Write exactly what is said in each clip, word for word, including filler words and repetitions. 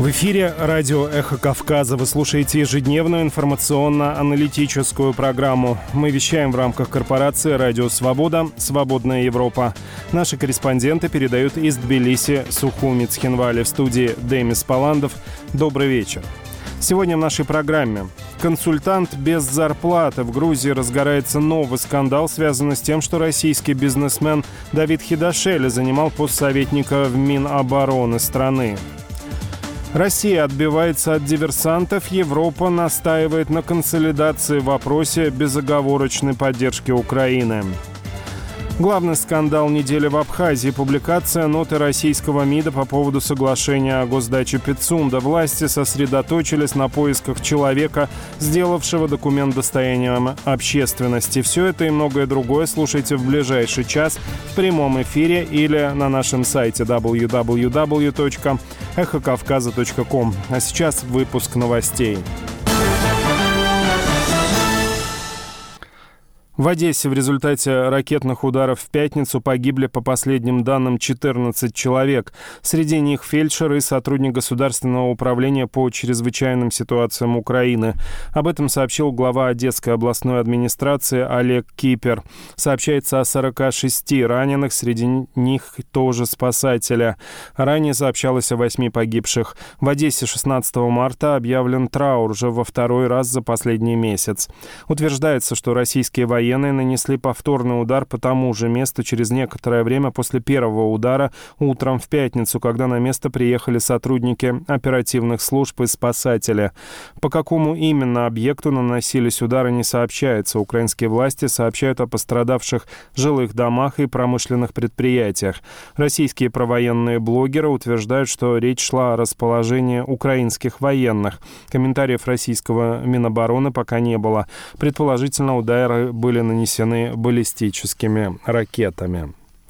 В эфире радио «Эхо Кавказа». Вы слушаете ежедневную информационно-аналитическую программу. Мы вещаем в рамках корпорации «Радио Свобода. Свободная Европа». Наши корреспонденты передают из Тбилиси, Сухуми, Цхинвали. В студии Демис Паландов. Добрый вечер. Сегодня в нашей программе. Консультант без зарплаты. В Грузии разгорается новый скандал, связанный с тем, что российский бизнесмен Давид Хидашели занимал пост советника в Минобороны страны. Россия отбивается от диверсантов. Европа настаивает на консолидации в вопросе безоговорочной поддержки Украины. Главный скандал недели в Абхазии. Публикация ноты российского МИДа по поводу соглашения о госдаче Пицунда. Власти сосредоточились на поисках человека, сделавшего документ достоянием общественности. Все это и многое другое слушайте в ближайший час в прямом эфире или на нашем сайте дабл ю дабл ю дабл ю точка эхо кавказа точка ком. А сейчас выпуск новостей. В Одессе в результате ракетных ударов в пятницу погибли, по последним данным, четырнадцать человек. Среди них фельдшер и сотрудник Государственного управления по чрезвычайным ситуациям Украины. Об этом сообщил глава Одесской областной администрации Олег Кипер. Сообщается о сорока шести раненых, среди них тоже спасателя. Ранее сообщалось о восьми погибших. В Одессе шестнадцатого марта объявлен траур уже во второй раз за последний месяц. Утверждается, что российские военные Военные нанесли повторный удар по тому же месту через некоторое время после первого удара утром в пятницу, когда на место приехали сотрудники оперативных служб и спасатели. По какому именно объекту наносились удары, не сообщается. Украинские власти сообщают о пострадавших жилых домах и промышленных предприятиях. Российские провоенные блогеры утверждают, что речь шла о расположении украинских военных. Комментариев российского Минобороны пока не было. Предположительно, удары были нанесены баллистическими ракетами.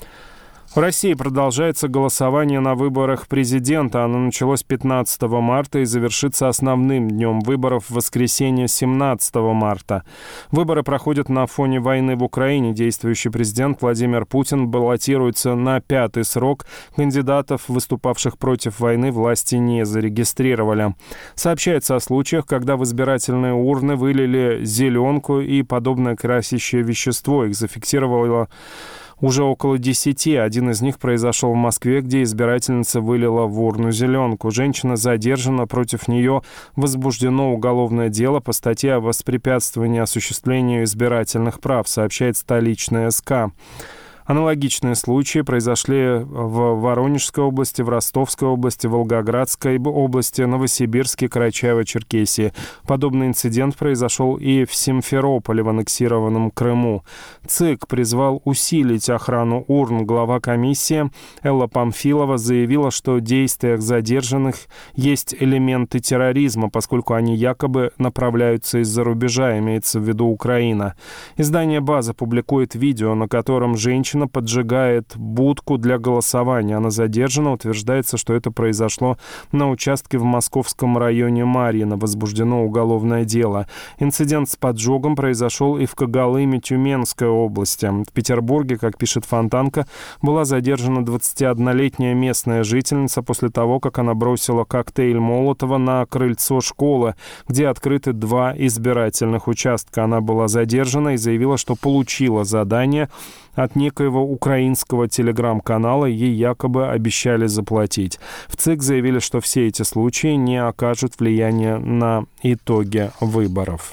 В России продолжается голосование на выборах президента. Оно началось пятнадцатого марта и завершится основным днем выборов в воскресенье семнадцатого марта. Выборы проходят на фоне войны в Украине. Действующий президент Владимир Путин баллотируется на пятый срок. Кандидатов, выступавших против войны, власти не зарегистрировали. Сообщается о случаях, когда в избирательные урны вылили зеленку и подобное красящее вещество. Их зафиксировало уже около десяти. Один из них произошел в Москве, где избирательница вылила в урну зеленку. Женщина задержана, против нее возбуждено уголовное дело по статье о воспрепятствовании осуществлению избирательных прав, сообщает столичная СК. Аналогичные случаи произошли в Воронежской области, в Ростовской области, Волгоградской области, Новосибирске, Карачаево-Черкесии. Подобный инцидент произошел и в Симферополе, в аннексированном Крыму. ЦИК призвал усилить охрану урн. Глава комиссии Элла Памфилова заявила, что в действиях задержанных есть элементы терроризма, поскольку они якобы направляются из-за рубежа, имеется в виду Украина. Издание «База» публикует видео, на котором женщина поджигает будку для голосования. Она задержана. Утверждается, что это произошло на участке в московском районе Марьино. Возбуждено уголовное дело. Инцидент с поджогом произошел и в Когалыме Тюменской области. В Петербурге, как пишет Фонтанка, была задержана двадцатиоднолетняя местная жительница после того, как она бросила коктейль Молотова на крыльцо школы, где открыты два избирательных участка. Она была задержана и заявила, что получила задание от некоего украинского телеграм-канала, ей якобы обещали заплатить. В ЦИК заявили, что все эти случаи не окажут влияния на итоги выборов.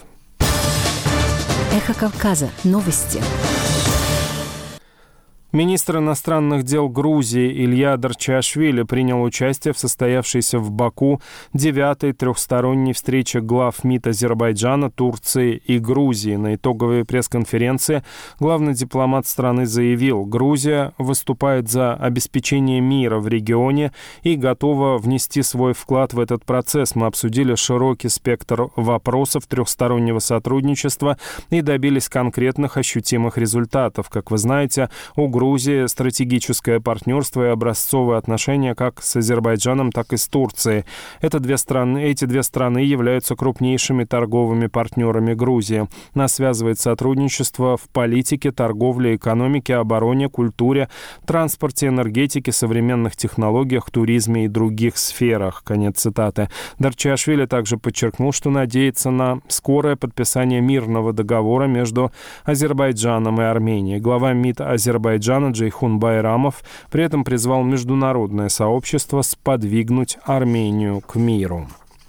Эхо Кавказа. Новости. Министр иностранных дел Грузии Илья Дарчашвили принял участие в состоявшейся в Баку девятой трехсторонней встрече глав МИД Азербайджана, Турции и Грузии. На итоговой пресс-конференции главный дипломат страны заявил, Грузия выступает за обеспечение мира в регионе и готова внести свой вклад в этот процесс. Мы обсудили широкий спектр вопросов трехстороннего сотрудничества и добились конкретных ощутимых результатов. Как вы знаете, у Грузии Грузии стратегическое партнерство и образцовые отношения как с Азербайджаном, так и с Турцией. Это две страны, эти две страны являются крупнейшими торговыми партнерами Грузии. Нас связывает сотрудничество в политике, торговле, экономике, обороне, культуре, транспорте, энергетике, современных технологиях, туризме и других сферах. Конец цитаты. Дарчиашвили также подчеркнул, что надеется на скорое подписание мирного договора между Азербайджаном и Арменией. Глава МИД Азербайджана Джейхун Байрамов при этом призвал международное сообщество сподвигнуть Армению к миру.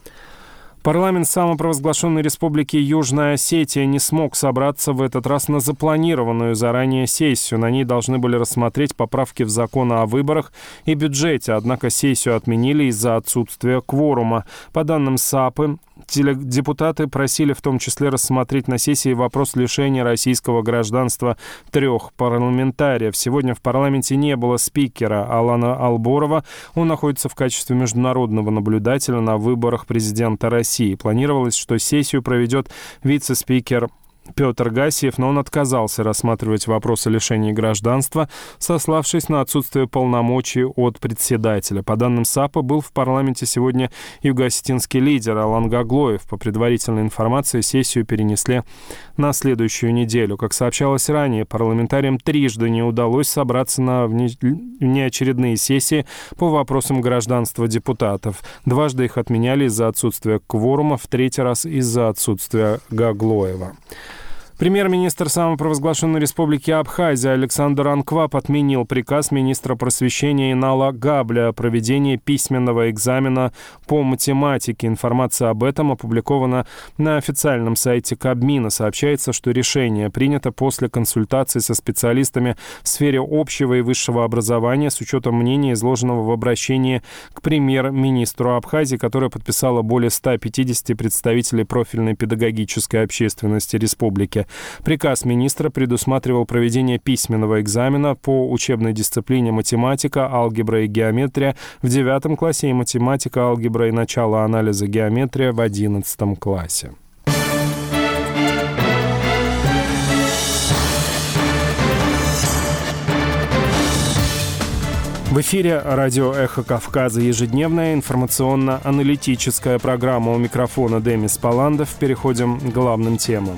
Парламент самопровозглашенной республики Южная Осетия не смог собраться в этот раз на запланированную заранее сессию. На ней должны были рассмотреть поправки в закон о выборах и бюджете, однако сессию отменили из-за отсутствия кворума. По данным САПы, депутаты просили в том числе рассмотреть на сессии вопрос лишения российского гражданства трех парламентариев. Сегодня в парламенте не было спикера Алана Алборова. Он находится в качестве международного наблюдателя на выборах президента России. Планировалось, что сессию проведет вице-спикер Петр Гассиев, но он отказался рассматривать вопросы лишения гражданства, сославшись на отсутствие полномочий от председателя. По данным САПа, был в парламенте сегодня юго-осетинский лидер Алан Гаглоев. По предварительной информации, сессию перенесли на следующую неделю. Как сообщалось ранее, парламентариям трижды не удалось собраться на внеочередные сессии по вопросам гражданства депутатов. Дважды их отменяли из-за отсутствия кворума, в третий раз из-за отсутствия Гаглоева. Премьер-министр самопровозглашенной республики Абхазия Александр Анквап отменил приказ министра просвещения Инала Габля о проведении письменного экзамена по математике. Информация об этом опубликована на официальном сайте Кабмина. Сообщается, что решение принято после консультаций со специалистами в сфере общего и высшего образования с учетом мнения, изложенного в обращении к премьер-министру Абхазии, которое подписало более ста пятидесяти представителей профильной педагогической общественности республики. Приказ министра предусматривал проведение письменного экзамена по учебной дисциплине математика, алгебра и геометрия в девятом классе и математика, алгебра и начало анализа геометрия в одиннадцатом классе. В эфире радио «Эхо Кавказа» ежедневная информационно-аналитическая программа. У микрофона Демис Паландов. Переходим к главным темам.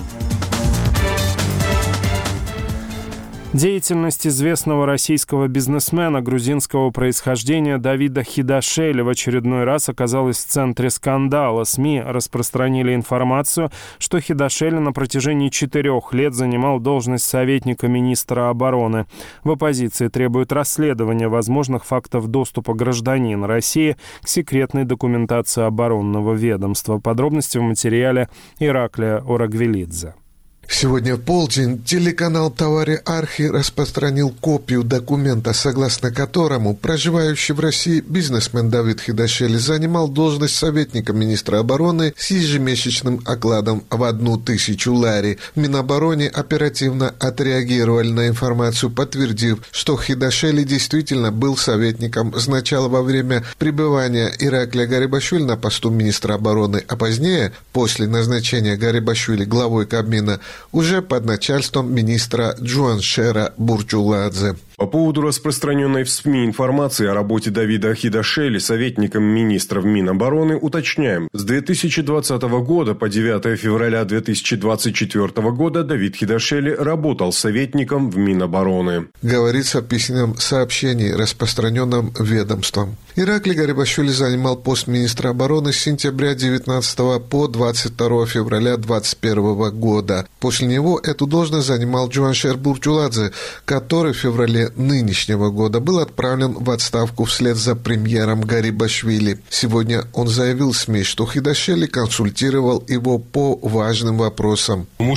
Деятельность известного российского бизнесмена грузинского происхождения Давида Хидашели в очередной раз оказалась в центре скандала. СМИ распространили информацию, что Хидашели на протяжении четырех лет занимал должность советника министра обороны. В оппозиции требуют расследования возможных фактов доступа гражданин России к секретной документации оборонного ведомства. Подробности в материале Ираклия Орагвелидзе. Сегодня в полдень телеканал «Товари Архи» распространил копию документа, согласно которому проживающий в России бизнесмен Давид Хидашели занимал должность советника министра обороны с ежемесячным окладом в одну тысячу лари. В Минобороне оперативно отреагировали на информацию, подтвердив, что Хидашели действительно был советником сначала во время пребывания Ираклия Гарибашвили на посту министра обороны, а позднее, после назначения Гарибашвили главой Кабмина, уже под начальством министра Джуаншера Бурчуладзе. По поводу распространенной в СМИ информации о работе Давида Хидашели советником министра в Минобороны уточняем. С две тысячи двадцатого года по девятое февраля две тысячи двадцать четвёртого года Давид Хидашели работал советником в Минобороны. Говорится в письменном сообщении, распространенном ведомством. Ираклий Гарибашвили занимал пост министра обороны с сентября девятнадцатого по двадцать второе февраля двадцать первого года. После него эту должность занимал Джуаншер Бурчуладзе, который в феврале нынешнего года был отправлен в отставку вслед за премьером Гарибашвили. Сегодня он заявил СМИ, что Хидашели консультировал его по важным вопросам. Мы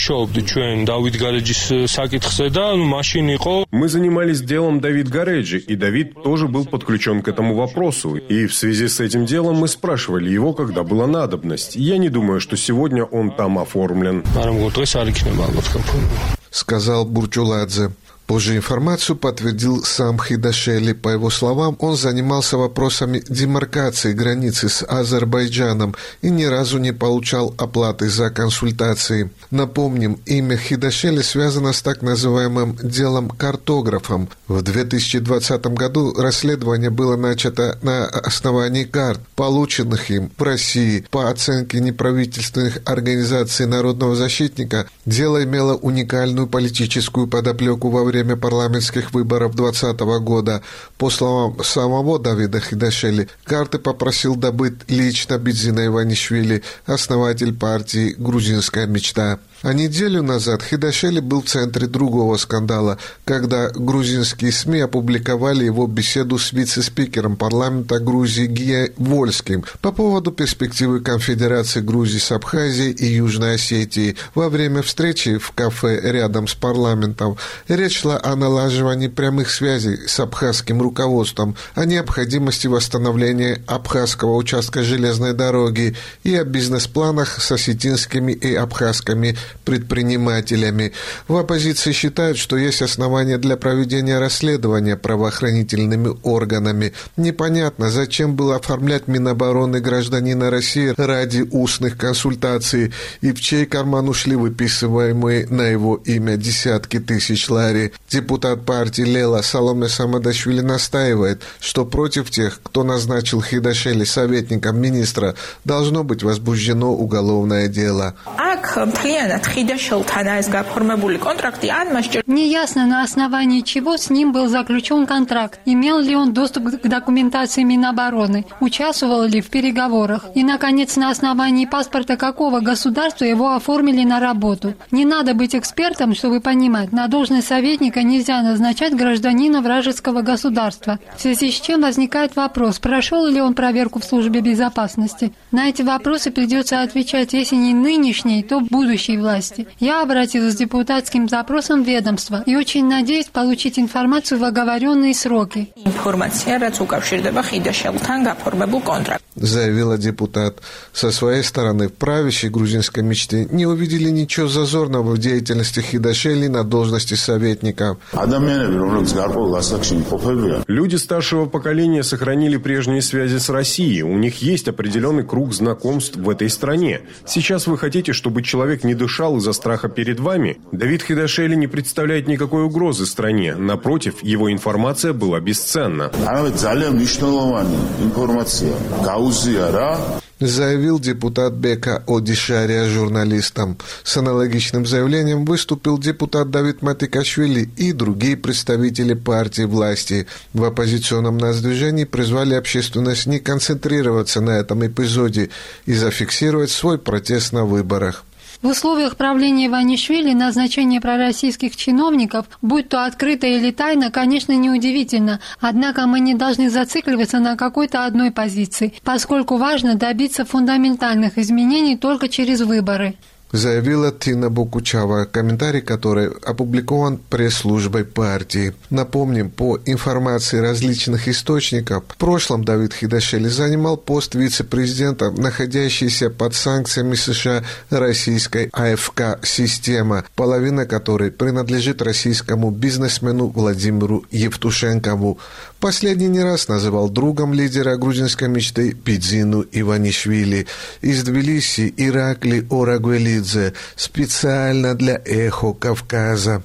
занимались делом Давид Гареджи, и Давид тоже был подключен к этому вопросу. И в связи с этим делом мы спрашивали его, когда была надобность. Я не думаю, что сегодня он там оформлен. Сказал Бурчуладзе. Позже информацию подтвердил сам Хидашели. По его словам, он занимался вопросами демаркации границы с Азербайджаном и ни разу не получал оплаты за консультации. Напомним, имя Хидашели связано с так называемым делом картографом. В две тысячи двадцатом году расследование было начато на основании карт, полученных им в России. По оценке неправительственных организаций народного защитника, дело имело уникальную политическую подоплеку во время парламентских выборов двадцатого года. По словам самого Давида Хидашели, карты попросил добыть лично Бидзина Иванишвили, основатель партии «Грузинская мечта». А неделю назад Хидашели был в центре другого скандала, когда грузинские СМИ опубликовали его беседу с вице-спикером парламента Грузии Гия Вольским по поводу перспективы конфедерации Грузии с Абхазией и Южной Осетией. Во время встречи в кафе рядом с парламентом речь шла о налаживании прямых связей с абхазским руководством, о необходимости восстановления абхазского участка железной дороги и о бизнес-планах с осетинскими и абхазскими предпринимателями. В оппозиции считают, что есть основания для проведения расследования правоохранительными органами. Непонятно, зачем было оформлять Минобороны гражданина России ради устных консультаций и в чей карман ушли выписываемые на его имя десятки тысяч лари. Депутат партии Лела Саломе Самадашвили настаивает, что против тех, кто назначил Хидашели советником министра, должно быть возбуждено уголовное дело. Неясно, на основании чего с ним был заключен контракт, имел ли он доступ к документации Минобороны, участвовал ли в переговорах и, наконец, на основании паспорта какого государства его оформили на работу. Не надо быть экспертом, чтобы понимать, на должность советника нельзя назначать гражданина вражеского государства, в связи с чем возникает вопрос, прошел ли он проверку в службе безопасности. На эти вопросы придется отвечать, если не нынешней, то будущей власти. Я обратилась с депутатским запросом в ведомство и очень надеюсь получить информацию в оговоренные сроки. Заявила депутат. Со своей стороны, в правящей грузинской мечте не увидели ничего зазорного в деятельности Хидашели на должности советника. Люди старшего поколения сохранили прежние связи с Россией. У них есть определенный круг знакомств в этой стране. Сейчас вы хотите, чтобы человек не дышал из-за страха перед вами? Давид Хидашели не представляет никакой угрозы стране. Напротив, его информация была бесценна. Заявил депутат Бека Одишария журналистам. С аналогичным заявлением выступил депутат Давид Матикашвили и другие представители партии власти. В оппозиционном нацдвижении призвали общественность не концентрироваться на этом эпизоде и зафиксировать свой протест на выборах. В условиях правления Иванишвили назначение пророссийских чиновников, будь то открыто или тайно, конечно, неудивительно. Однако мы не должны зацикливаться на какой-то одной позиции, поскольку важно добиться фундаментальных изменений только через выборы. Заявила Тина Бокучава, комментарий которой опубликован пресс-службой партии. Напомним, по информации различных источников, в прошлом Давид Хидашели занимал пост вице-президента, находящийся под санкциями США российской А Эф Ка-система, половина которой принадлежит российскому бизнесмену Владимиру Евтушенкову. Последний не раз называл другом лидера грузинской мечты Бидзину Иванишвили. Из Тбилиси Иракли Орагвелидзе специально для «Эхо Кавказа».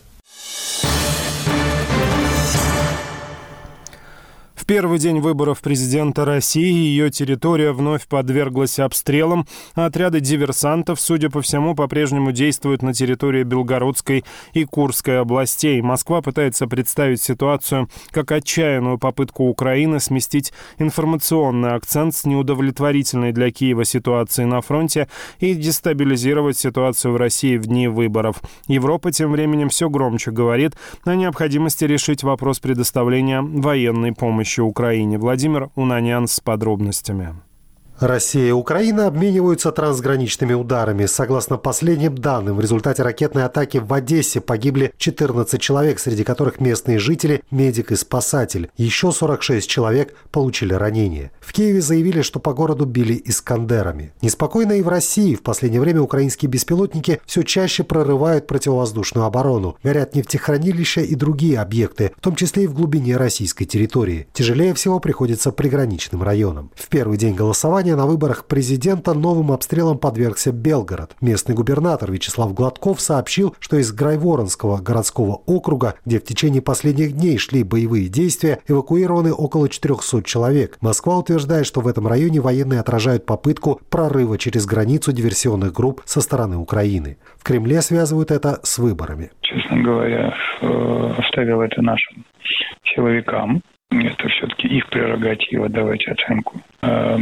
В первый день выборов президента России ее территория вновь подверглась обстрелам. Отряды диверсантов, судя по всему, по-прежнему действуют на территории Белгородской и Курской областей. Москва пытается представить ситуацию как отчаянную попытку Украины сместить информационный акцент с неудовлетворительной для Киева ситуации на фронте и дестабилизировать ситуацию в России в дни выборов. Европа тем временем все громче говорит о необходимости решить вопрос предоставления военной помощи Украине. Владимир Унанян с подробностями. Россия и Украина обмениваются трансграничными ударами. Согласно последним данным, в результате ракетной атаки в Одессе погибли четырнадцать человек, среди которых местные жители, медик и спасатель. Еще сорок шесть человек получили ранения. В Киеве заявили, что по городу били искандерами. Неспокойно и в России. В последнее время украинские беспилотники все чаще прорывают противовоздушную оборону. Горят нефтехранилища и другие объекты, в том числе и в глубине российской территории. Тяжелее всего приходится приграничным районам. В первый день голосования на выборах президента новым обстрелом подвергся Белгород. Местный губернатор Вячеслав Гладков сообщил, что из Грайворонского городского округа, где в течение последних дней шли боевые действия, эвакуированы около четырехсот человек. Москва утверждает, что в этом районе военные отражают попытку прорыва через границу диверсионных групп со стороны Украины. В Кремле связывают это с выборами. Честно говоря, оставил это нашим силовикам. Это все-таки их прерогатива давать оценку э,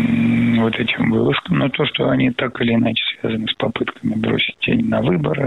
вот этим вылазкам. Но то, что они так или иначе связаны с попытками бросить тень на выборы,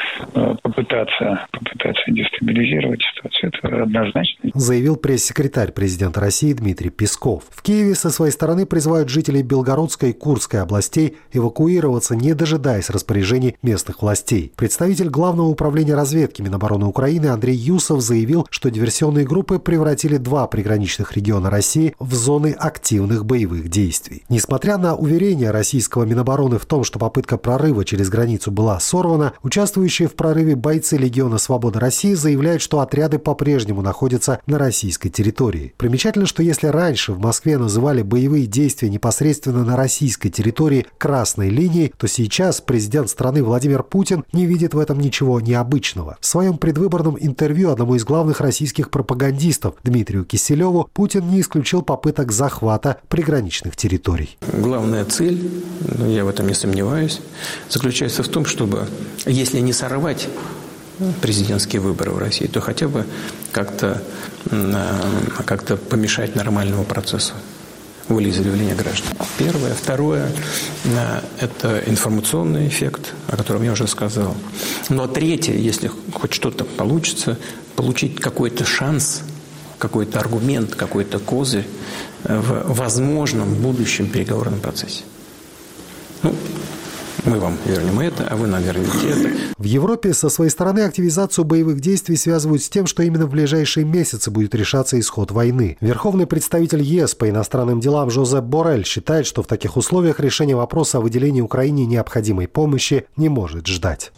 э, попытаться, попытаться дестабилизировать ситуацию, это однозначно. Заявил пресс-секретарь президента России Дмитрий Песков. В Киеве со своей стороны призывают жителей Белгородской и Курской областей эвакуироваться, не дожидаясь распоряжений местных властей. Представитель Главного управления разведки Минобороны Украины Андрей Юсов заявил, что диверсионные группы превратили два приграничных региона России в зоны активных боевых действий. Несмотря на уверения российского Минобороны в том, что попытка прорыва через границу была сорвана, участвующие в прорыве бойцы Легиона Свободы России заявляют, что отряды по-прежнему находятся на российской территории. Примечательно, что если раньше в Москве называли боевые действия непосредственно на российской территории красной линией, то сейчас президент страны Владимир Путин не видит в этом ничего необычного. В своем предвыборном интервью одному из главных российских пропагандистов Дмитрию Киселеву Путин не исключил попыток захвата приграничных территорий. Главная цель, я в этом не сомневаюсь, заключается в том, чтобы, если не сорвать президентские выборы в России, то хотя бы как-то, как-то помешать нормальному процессу волеизъявления граждан. Первое. Второе – это информационный эффект, о котором я уже сказал. Но третье, если хоть что-то получится, получить какой-то шанс, какой-то аргумент, какой-то козырь в возможном будущем переговорном процессе. Ну, мы вам вернем это, а вы нам вернете это. В Европе со своей стороны активизацию боевых действий связывают с тем, что именно в ближайшие месяцы будет решаться исход войны. Верховный представитель ЕС по иностранным делам Жозеп Боррель считает, что в таких условиях решение вопроса о выделении Украине необходимой помощи не может ждать.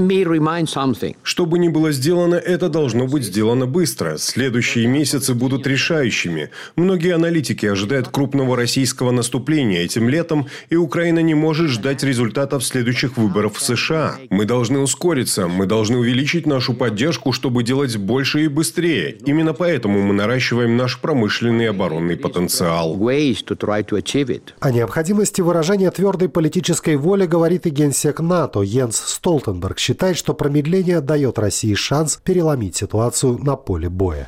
Что бы ни было сделано, это должно быть сделано быстро. Следующие месяцы будут решающими. Многие аналитики ожидают крупного российского наступления этим летом, и Украина не может ждать результатов следующих выборов в США. Мы должны ускориться, мы должны увеличить нашу поддержку, чтобы делать больше и быстрее. Именно поэтому мы наращиваем наш промышленный и оборонный потенциал. О необходимости выражения твердой политической воли говорит и генсек НАТО Йенс Столтенберг. Считает, что промедление дает России шанс переломить ситуацию на поле боя.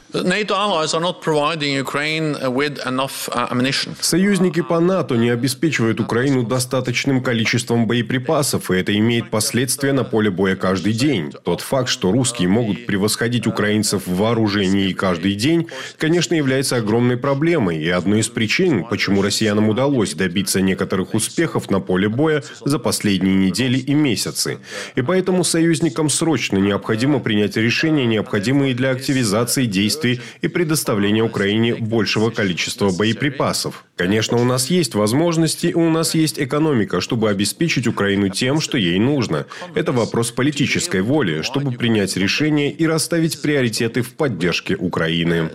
Союзники по НАТО не обеспечивают Украину достаточным количеством боеприпасов. Припасов, и это имеет последствия на поле боя каждый день. Тот факт, что русские могут превосходить украинцев в вооружении каждый день, конечно, является огромной проблемой и одной из причин, почему россиянам удалось добиться некоторых успехов на поле боя за последние недели и месяцы. И поэтому союзникам срочно необходимо принять решения, необходимые для активизации действий и предоставления Украине большего количества боеприпасов. Конечно, у нас есть возможности, и у нас есть экономика, чтобы обеспечить Украину тем, что ей нужно. Это вопрос политической воли, чтобы принять решения и расставить приоритеты в поддержке Украины.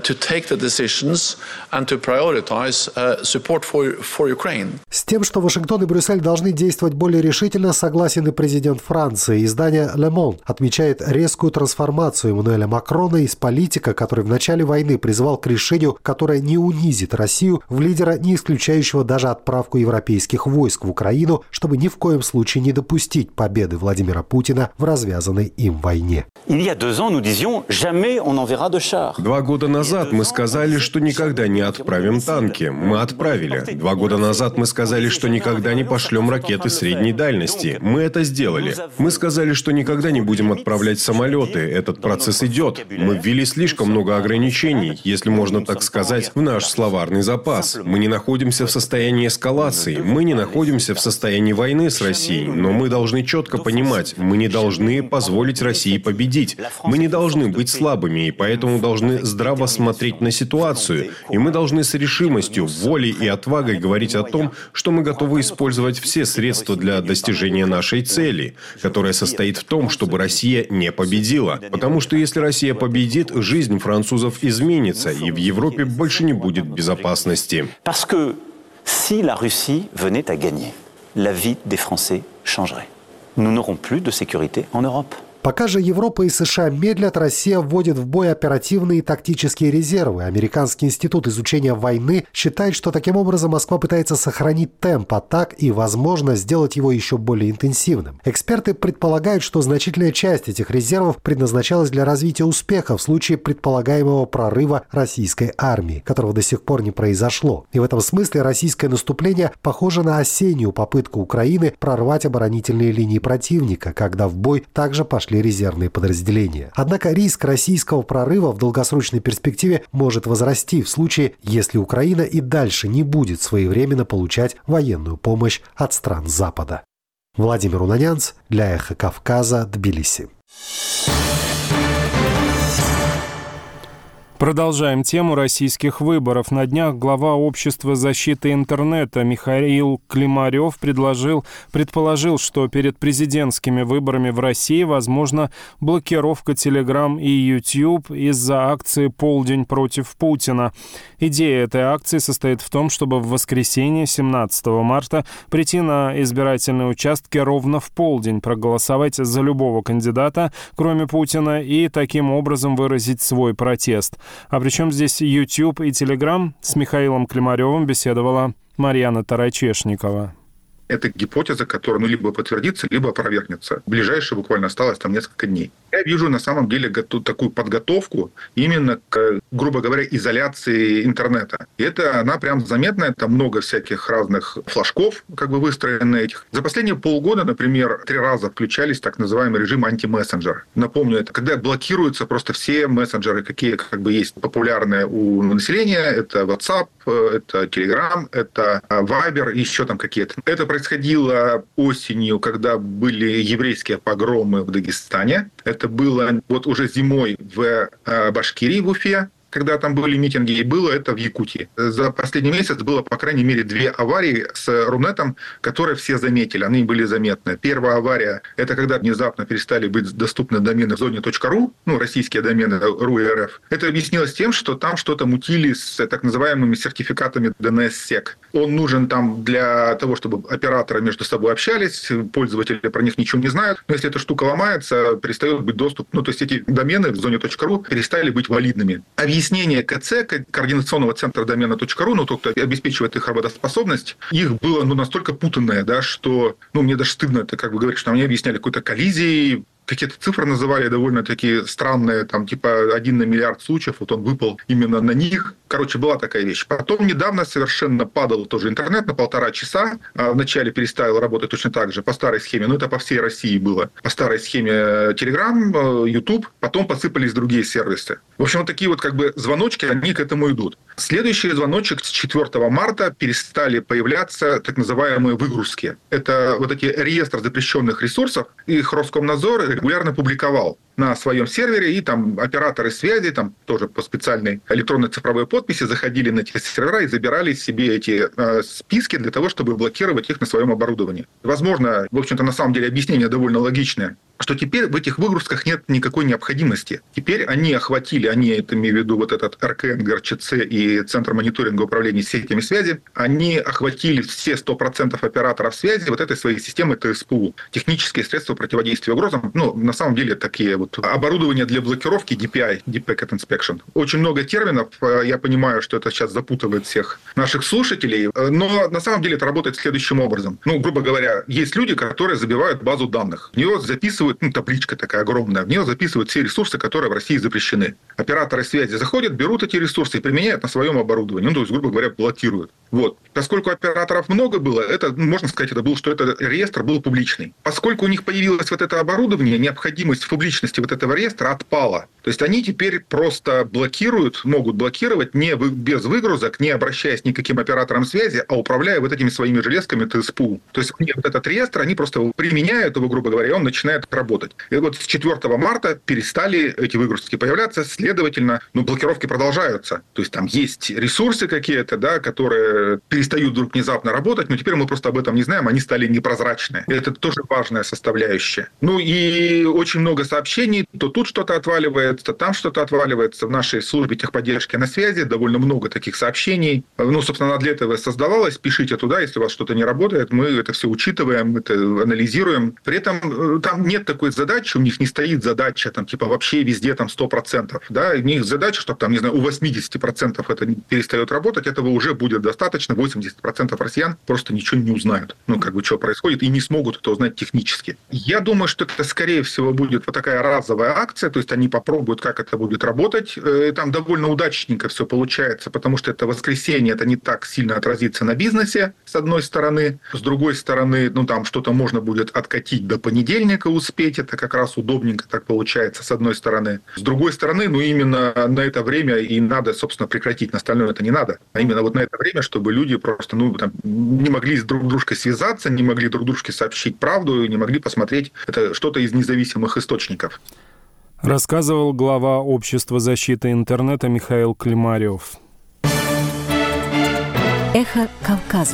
С тем, что Вашингтон и Брюссель должны действовать более решительно, согласен и президент Франции. Издание «Le Monde» отмечает резкую трансформацию Эммануэля Макрона из политика, который в начале войны призывал к решению, которое не унизит Россию, в лидера, не исключающего даже отправку европейских войск в Украину, чтобы ни в коем случае не допустить победы Владимира Путина в развязанной им войне. Два года назад мы сказали, что никогда не отправим танки. Мы отправили. Два года назад мы сказали, что никогда не пошлем ракеты средней дальности. Мы это сделали. Мы сказали, что никогда не будем отправлять самолеты. Этот процесс идет. Мы ввели слишком много ограничений, если можно так сказать, в наш словарный запас. Мы не находимся находимся в состоянии эскалации, мы не находимся в состоянии войны с Россией, но мы должны четко понимать, мы не должны позволить России победить. Мы не должны быть слабыми, и поэтому должны здраво смотреть на ситуацию. И мы должны с решимостью, волей и отвагой говорить о том, что мы готовы использовать все средства для достижения нашей цели, которая состоит в том, чтобы Россия не победила. Потому что если Россия победит, жизнь французов изменится, и в Европе больше не будет безопасности. Parce que si la Russie venait à gagner, la vie des Français changerait. Nous n'aurons plus de sécurité en Europe. Пока же Европа и США медлят, Россия вводит в бой оперативные и тактические резервы. Американский институт изучения войны считает, что таким образом Москва пытается сохранить темп атак и, возможно, сделать его еще более интенсивным. Эксперты предполагают, что значительная часть этих резервов предназначалась для развития успеха в случае предполагаемого прорыва российской армии, которого до сих пор не произошло. И в этом смысле российское наступление похоже на осеннюю попытку Украины прорвать оборонительные линии противника, когда в бой также пошли резервные подразделения. Однако риск российского прорыва в долгосрочной перспективе может возрасти в случае, если Украина и дальше не будет своевременно получать военную помощь от стран Запада. Владимир Унанянц для Эхо Кавказа, Тбилиси. Продолжаем тему российских выборов. На днях глава Общества защиты интернета Михаил Климарев предложил, предположил, что перед президентскими выборами в России возможна блокировка Telegram и YouTube из-за акции «Полдень против Путина». Идея этой акции состоит в том, чтобы в воскресенье, семнадцатого марта, прийти на избирательные участки ровно в полдень, проголосовать за любого кандидата, кроме Путина, и таким образом выразить свой протест. А при чем здесь YouTube и Telegram? С Михаилом Климаревым беседовала Марьяна Тарачешникова. Это гипотеза, которая ну, либо подтвердится, либо опровергнется. Ближайшее буквально осталось там несколько дней. Я вижу на самом деле такую подготовку именно к, грубо говоря, изоляции интернета. И это она прям заметная. Там много всяких разных флажков как бы выстроены этих. За последние полгода, например, три раза включались так называемый режим анти-мессенджер. Напомню, это когда блокируются просто все мессенджеры, какие как бы есть популярные у населения. Это WhatsApp, это Telegram, это Viber, еще там какие-то. Это происходило осенью, когда были еврейские погромы в Дагестане. Это было вот уже зимой в Башкирии, в Уфе, когда там были митинги, и было это в Якутии. За последний месяц было, по крайней мере, две аварии с Рунетом, которые все заметили, они были заметны. Первая авария – это когда внезапно перестали быть доступны домены в зоне .ру, ну, российские домены .ру и эр эф. Это объяснилось тем, что там что-то мутили с так называемыми сертификатами ди эн эс-сек. Он нужен там для того, чтобы операторы между собой общались, пользователи про них ничего не знают. Но если эта штука ломается, перестает быть доступ. Ну, то есть эти домены в зоне .ру перестали быть валидными. Объяснение ка цэ, координационного центра домена .ру, ну, тот, кто обеспечивает их работоспособность, их было ну, настолько путанное, да, что ну, мне даже стыдно это как бы говорить, что они объясняли какой-то коллизией, какие-то цифры называли довольно такие странные, там типа один на миллиард случаев, вот он выпал именно на них. Короче, была такая вещь. Потом недавно совершенно падал тоже интернет на полтора часа. Вначале переставил работать точно так же, по старой схеме, но это по всей России было. По старой схеме Telegram, YouTube, потом посыпались другие сервисы. В общем, вот такие вот как бы звоночки, они к этому идут. Следующий звоночек с четвёртого марта перестали появляться так называемые выгрузки. Это вот эти реестры запрещенных ресурсов, их Роскомнадзор регулярно публиковал на своем сервере, и там операторы связи, там тоже по специальной электронной цифровой подписи заходили на эти сервера и забирали себе эти э, списки для того, чтобы блокировать их на своем оборудовании. Возможно, в общем-то, на самом деле объяснение довольно логичное, что теперь в этих выгрузках нет никакой необходимости. Теперь они охватили, они, это имею в виду вот этот эр ка эн, гэ эр че цэ и Центр мониторинга управления сетями связи, они охватили все сто процентов операторов связи вот этой своей системы тэ эс пэ у, технические средства противодействия угрозам. Ну, на самом деле, такие вот оборудование для блокировки ди пи ай, Deep Packet Inspection. Очень много терминов, я понимаю, что это сейчас запутывает всех наших слушателей, но на самом деле это работает следующим образом. Ну, грубо говоря, есть люди, которые забивают базу данных. В нее записывают, ну, табличка такая огромная, в нее записывают все ресурсы, которые в России запрещены. Операторы связи заходят, берут эти ресурсы и применяют на своем оборудовании. Ну, то есть, грубо говоря, блокируют. Вот. Поскольку операторов много было, это, можно сказать, это был, что этот реестр был публичный. Поскольку у них появилось вот это оборудование, необходимость в публичности вот этого реестра отпала. То есть они теперь просто блокируют, могут блокировать не вы, без выгрузок, не обращаясь ни к каким операторам связи, а управляя вот этими своими железками ТСПУ. То есть вот этот реестр, они просто применяют его, грубо говоря, и он начинает работать. И вот с четвёртого марта перестали эти выгрузки появляться, следовательно, ну, блокировки продолжаются. То есть там есть ресурсы какие-то, да, которые перестают вдруг внезапно работать, но теперь мы просто об этом не знаем, они стали непрозрачные. Это тоже важная составляющая. Ну и очень много сообщений, то тут что-то отваливается, то там что-то отваливается. В нашей службе техподдержки на связи довольно много таких сообщений. Ну, собственно, она для этого создавалась. Пишите туда, если у вас что-то не работает, мы это все учитываем, это анализируем. При этом там нет такой задачи, у них не стоит задача, там, типа, вообще везде там сто процентов. Да? У них задача, чтобы там, не знаю, у восемьдесят процентов это перестает работать, этого уже будет достаточно. восемьдесят процентов россиян просто ничего не узнают. Ну, как бы, что происходит, и не смогут это узнать технически. Я думаю, что это, скорее всего, будет вот такая разовая акция, то есть они попробуют, как это будет работать. Там довольно удачненько все получается, потому что это воскресенье, это не так сильно отразится на бизнесе, с одной стороны. С другой стороны, ну, там что-то можно будет откатить до понедельника, успеть. Это как раз удобненько так получается, с одной стороны. С другой стороны, ну, именно на это время и надо, собственно, прекратить. На остальное это не надо. А именно вот на это время, чтобы люди просто, ну, там, не могли с друг дружкой связаться, не могли друг дружке сообщить правду, не могли посмотреть это что-то из независимых источников. Рассказывал глава Общества защиты интернета Михаил Климарев. Эхо Кавказа.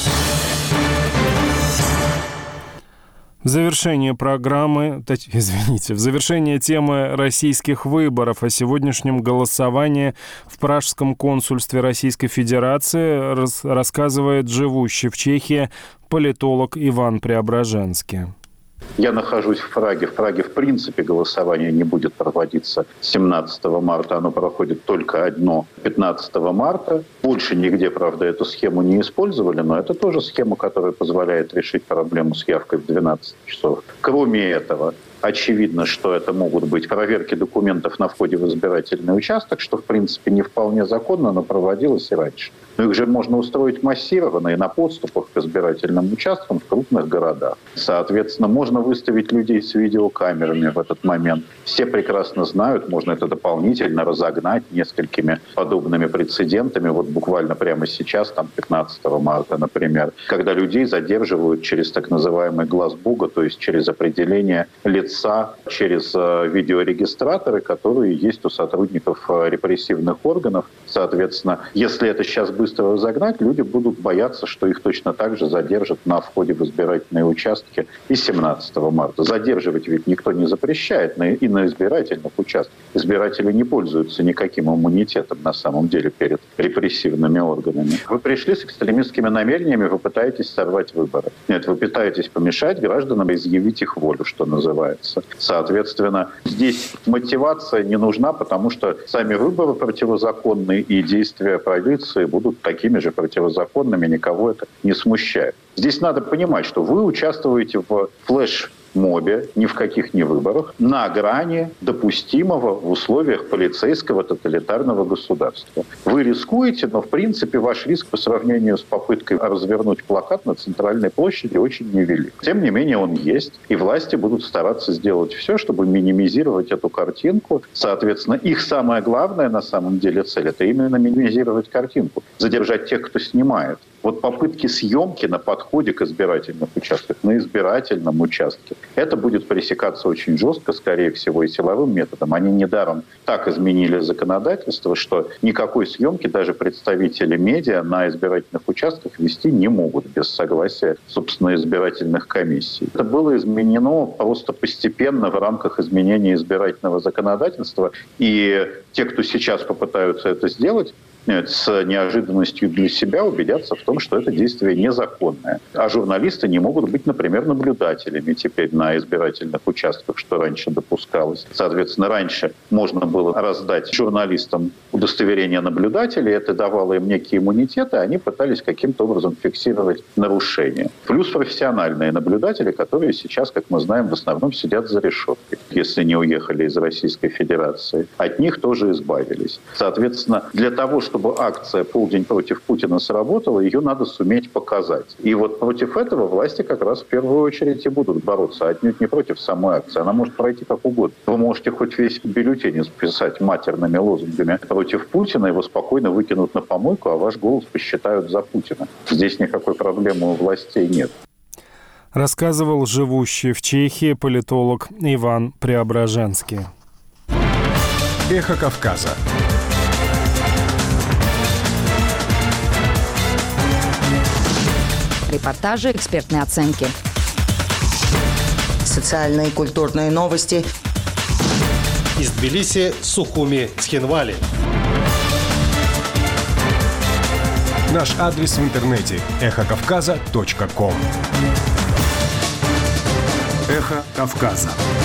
В завершение программы, извините, в завершение темы российских выборов о сегодняшнем голосовании в Пражском консульстве Российской Федерации рас, рассказывает живущий в Чехии политолог Иван Преображенский. Я нахожусь в Праге. В Праге, в принципе, голосование не будет проводиться семнадцатого марта. Оно проходит только одно пятнадцатого марта. Больше нигде, правда, эту схему не использовали, но это тоже схема, которая позволяет решить проблему с явкой в двенадцать часов. Кроме этого, очевидно, что это могут быть проверки документов на входе в избирательный участок, что, в принципе, не вполне законно, но проводилось и раньше. Но их же можно устроить массированно и на подступах к избирательным участкам в крупных городах. Соответственно, можно выставить людей с видеокамерами в этот момент. Все прекрасно знают, можно это дополнительно разогнать несколькими подобными прецедентами. Вот буквально прямо сейчас, там пятнадцатого марта, например, когда людей задерживают через так называемый глаз Бога, то есть через определение лица, через видеорегистраторы, которые есть у сотрудников репрессивных органов. Соответственно, если это сейчас быстро разогнать, люди будут бояться, что их точно так же задержат на входе в избирательные участки и семнадцатого марта. Задерживать ведь никто не запрещает и на избирательных участках. Избиратели не пользуются никаким иммунитетом на самом деле перед репрессивными органами. Вы пришли с экстремистскими намерениями, вы пытаетесь сорвать выборы. Нет, вы пытаетесь помешать гражданам изъявить их волю, что называется. Соответственно, здесь мотивация не нужна, потому что сами выборы противозаконные и действия полиции будут такими же противозаконными, никого это не смущает. Здесь надо понимать, что вы участвуете в флеш мобе, ни в каких не выборах, на грани допустимого в условиях полицейского тоталитарного государства. Вы рискуете, но в принципе ваш риск по сравнению с попыткой развернуть плакат на центральной площади очень невелик. Тем не менее он есть, и власти будут стараться сделать все, чтобы минимизировать эту картинку. Соответственно, их самая главная на самом деле цель – это именно минимизировать картинку, задержать тех, кто снимает. Вот попытки съемки на подходе к избирательным участкам, на избирательном участке, это будет пресекаться очень жестко, скорее всего, и силовым методом. Они недаром так изменили законодательство, что никакой съемки даже представители медиа на избирательных участках вести не могут без согласия, собственно, избирательных комиссий. Это было изменено просто постепенно в рамках изменения избирательного законодательства. И те, кто сейчас попытаются это сделать, с неожиданностью для себя убедятся в том, что это действие незаконное. А журналисты не могут быть, например, наблюдателями теперь на избирательных участках, что раньше допускалось. Соответственно, раньше можно было раздать журналистам удостоверение наблюдателей, это давало им некие иммунитеты, они пытались каким-то образом фиксировать нарушения. Плюс профессиональные наблюдатели, которые сейчас, как мы знаем, в основном сидят за решеткой, если не уехали из Российской Федерации. От них тоже избавились. Соответственно, для того, чтобы чтобы акция «Полдень против Путина» сработала, ее надо суметь показать. И вот против этого власти как раз в первую очередь и будут бороться, отнюдь не против самой акции. Она может пройти как угодно. Вы можете хоть весь бюллетень списать матерными лозунгами против Путина, его спокойно выкинут на помойку, а ваш голос посчитают за Путина. Здесь никакой проблемы у властей нет. Рассказывал живущий в Чехии политолог Иван Преображенский. Эхо Кавказа. Репортажи, экспертные оценки. Социальные и культурные новости. Из Тбилиси, Сухуми, Цхинвали. Наш адрес в интернете – эхо кавказа точка ком. Эхо Кавказа.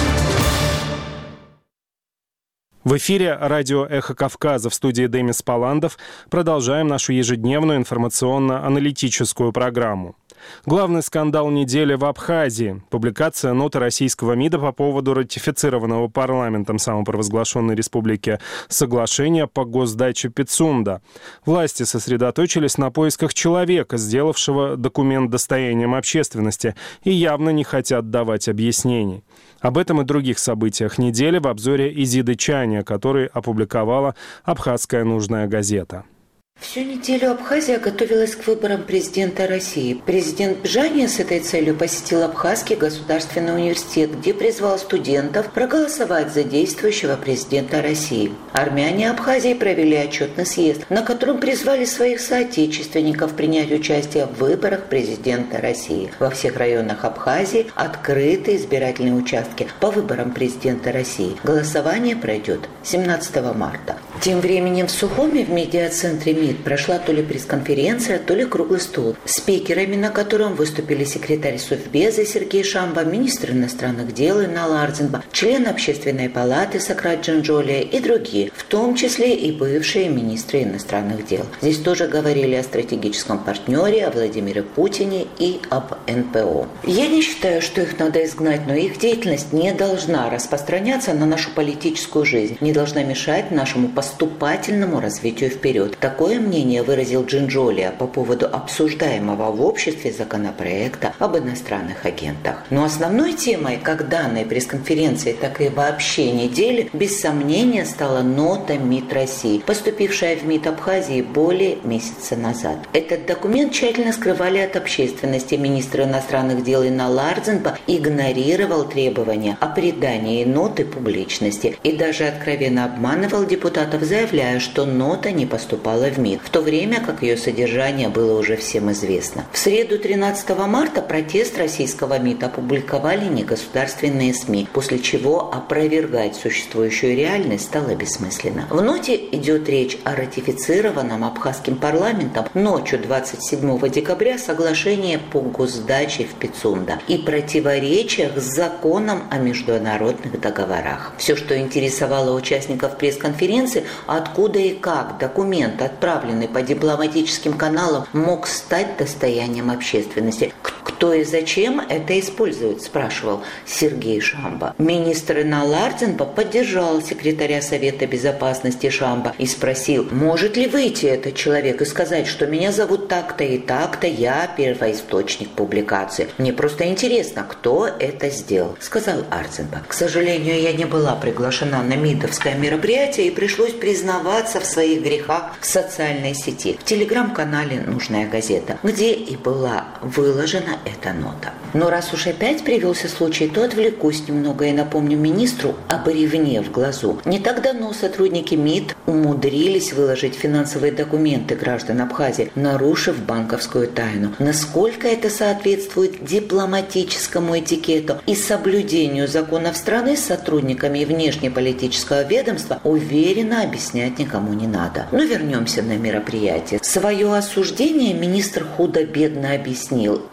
В эфире радио «Эхо Кавказа», в студии Демис Паландов. Продолжаем нашу ежедневную информационно-аналитическую программу. Главный скандал недели в Абхазии. Публикация ноты российского МИДа по поводу ратифицированного парламентом самопровозглашенной республики соглашения по госдаче Пицунда. Власти сосредоточились на поисках человека, сделавшего документ достоянием общественности, и явно не хотят давать объяснений. Об этом и других событиях недели в обзоре Изиды Чаня, который опубликовала абхазская «Нужная газета». Всю неделю Абхазия готовилась к выборам президента России. Президент Бжания с этой целью посетил Абхазский государственный университет, где призвал студентов проголосовать за действующего президента России. Армяне Абхазии провели отчетный съезд, на котором призвали своих соотечественников принять участие в выборах президента России. Во всех районах Абхазии открыты избирательные участки по выборам президента России. Голосование пройдет семнадцатого марта. Тем временем в Сухуми в медиацентре МИД прошла то ли пресс-конференция, то ли круглый стол, спикерами на котором выступили секретарь Совбеза Сергей Шамба, министр иностранных дел Инна Лардзенба, член Общественной палаты Сократ Джанджолия и другие, в том числе и бывшие министры иностранных дел. Здесь тоже говорили о стратегическом партнере, о Владимире Путине и об эн пэ о. Я не считаю, что их надо изгнать, но их деятельность не должна распространяться на нашу политическую жизнь, не должна мешать нашему поступательному развитию вперед. Такое мнение выразил Джинджолия по поводу обсуждаемого в обществе законопроекта об иностранных агентах. Но основной темой как данной пресс-конференции, так и вообще недели, без сомнения, стала нота МИД России, поступившая в МИД Абхазии более месяца назад. Этот документ тщательно скрывали от общественности. Министр иностранных дел Инна Лардзенба игнорировал требования о придании ноты публичности и даже откровенно обманывал депутатов, заявляя, что нота не поступала в МИД, в то время как ее содержание было уже всем известно. В среду тринадцатого марта протест российского МИД опубликовали негосударственные СМИ, после чего опровергать существующую реальность стало бессмысленно. В ноте идет речь о ратифицированном абхазским парламентом ночью двадцать седьмого декабря соглашении по госдаче в Пицунда и противоречиях с законом о международных договорах. Все, что интересовало участников пресс-конференции, откуда и как документ, отправленный по дипломатическим каналам, мог стать достоянием общественности. Кто и зачем это использует, спрашивал Сергей Шамба. Министр Инна Лардзенба поддержал секретаря Совета безопасности Шамба и спросил, может ли выйти этот человек и сказать, что меня зовут так-то и так-то, я первоисточник публикации. Мне просто интересно, кто это сделал, сказал Лардзенба. К сожалению, я не была приглашена на МИДовское мероприятие и пришлось признаваться в своих грехах в социальной сети, в телеграм-канале «Нужная газета», где и была выложена эта нота. Но раз уж опять привелся случай, то отвлекусь немного и напомню министру об ревне в глазу. Не так давно сотрудники МИД умудрились выложить финансовые документы граждан Абхазии, нарушив банковскую тайну. Насколько это соответствует дипломатическому этикету и соблюдению законов страны, с сотрудниками внешнеполитического ведомства уверенно объяснять никому не надо. Но вернемся на мероприятие. Свое осуждение министр худо-бедно объяснил. Это ведь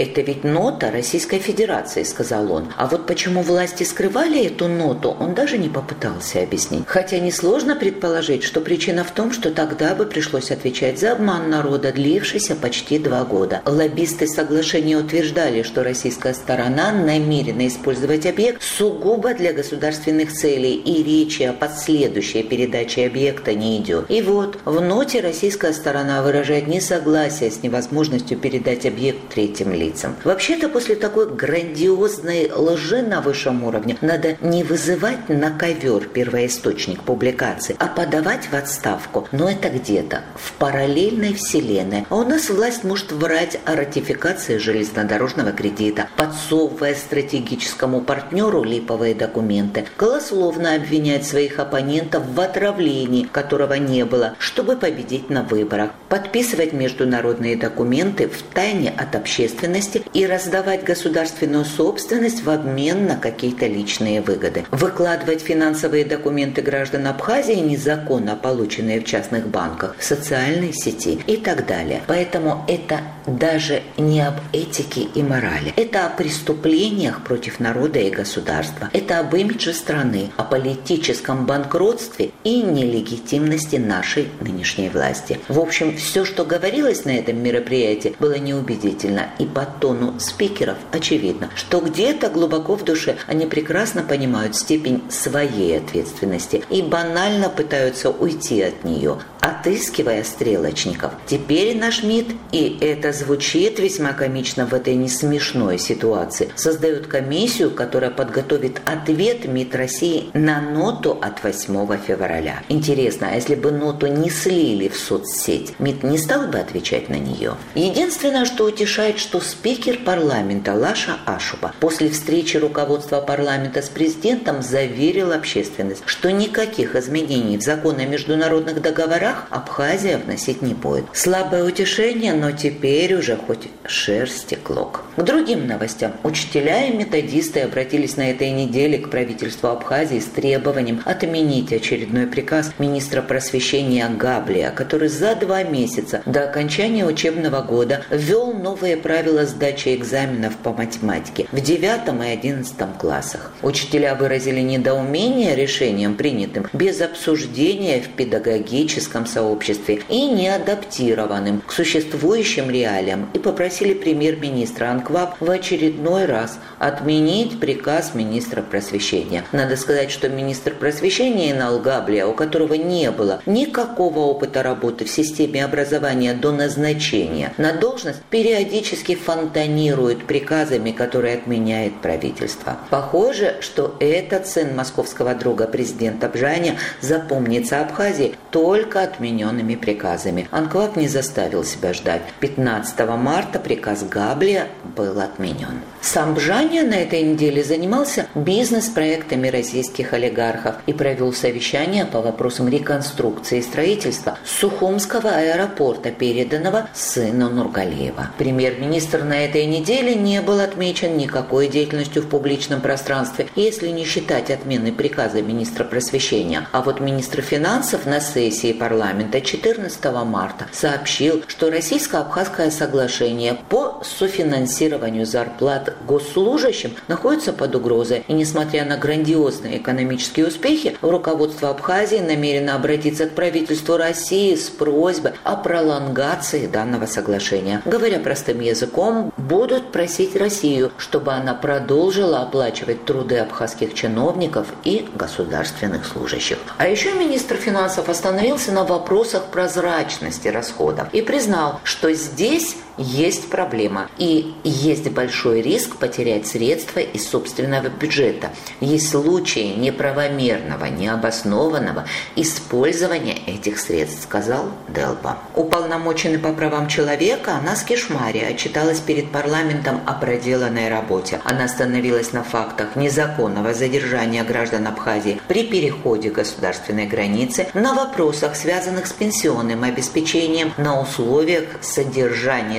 ведь нота Российской Федерации, сказал он. А вот почему власти скрывали эту ноту, он даже не попытался объяснить. Хотя несложно предположить, что причина в том, что тогда бы пришлось отвечать за обман народа, длившийся почти два года. Лоббисты соглашения утверждали, что российская сторона намерена использовать объект сугубо для государственных целей, и речи о последующей передаче объекта не идет. И вот в ноте российская сторона выражает несогласие с невозможностью передать объект третьим лицам. Вообще-то после такой грандиозной лжи на высшем уровне надо не вызывать на ковер первоисточник публикации, а подавать в отставку. Но это где-то в параллельной вселенной. А у нас власть может врать о ратификации железнодорожного кредита, подсовывая стратегическому партнеру липовые документы, голословно обвинять своих оппонентов в отравлении, которого не было, чтобы победить на выборах, подписывать международные документы в тайне от общественности и раздавать государственную собственность в обмен на какие-то личные выгоды, выкладывать финансовые документы граждан Абхазии, незаконно полученные в частных банках, в социальной сети и так далее. Поэтому это даже не об этике и морали. Это о преступлениях против народа и государства. Это об имидже страны, о политическом банкротстве и нелегитимности нашей нынешней власти. В общем, все, что говорилось на этом мероприятии, было неубедительно. И по тону спикеров очевидно, что где-то глубоко в душе они прекрасно понимают степень своей ответственности и банально пытаются уйти от нее, отыскивая стрелочников. Теперь наш МИД, и это звучит весьма комично в этой несмешной ситуации, создает комиссию, которая подготовит ответ МИД России на ноту от восьмого февраля. Интересно, а если бы ноту не слили в соцсеть, МИД не стал бы отвечать на нее? Единственное, что утешает, что спикер парламента Лаша Ашуба после встречи руководства парламента с президентом заверил общественность, что никаких изменений в закон о международных договорах Абхазия вносить не будет. Слабое утешение, но теперь уже хоть шерсти клок. К другим новостям. Учителя и методисты обратились на этой неделе к правительству Абхазии с требованием отменить очередной приказ министра просвещения Габлия, который за два месяца до окончания учебного года ввел новые правила сдачи экзаменов по математике в девятом и одиннадцатом классах. Учителя выразили недоумение решением, принятым без обсуждения в педагогическом сообществе и не адаптированным к существующим реалиям, и попросили премьер-министра Анкваб в очередной раз отменить приказ министра просвещения. Надо сказать, что министр просвещения Инал Габлия, у которого не было никакого опыта работы в системе образования до назначения на должность, периодически фонтанирует приказами, которые отменяет правительство. Похоже, что этот сын московского друга президента Бжаня запомнится Абхазии только отмененными приказами. Анкваб не заставил себя ждать. пятнадцатого марта приказ Габлия был отменен. Сам Бжаня на этой неделе занимался бизнес-проектами российских олигархов и провел совещание по вопросам реконструкции и строительства Сухумского аэропорта, переданного сыну Нургалиева. Премьер-министр на этой неделе не был отмечен никакой деятельностью в публичном пространстве, если не считать отмены приказа министра просвещения. А вот министр финансов на сессии парламента четырнадцатого марта сообщил, что российско-абхазское соглашение по софинансированию зарплат госслужащим находится под угрозой. И несмотря на грандиозные экономические успехи, руководство Абхазии намерено обратиться к правительству России с просьбой о пролонгации данного соглашения. Говоря простым языком, будут просить Россию, чтобы она продолжила оплачивать труды абхазских чиновников и государственных служащих. А еще министр финансов остановился на вопросах прозрачности расходов и признал, что здесь есть проблема и есть большой риск потерять средства из собственного бюджета. Есть случаи неправомерного, необоснованного использования этих средств, сказал Делба. Уполномоченный по правам человека Анас Кишмари отчиталась перед парламентом о проделанной работе. Она остановилась на фактах незаконного задержания граждан Абхазии при переходе государственной границы, на вопросах, связанных с пенсионным обеспечением, на условиях содержания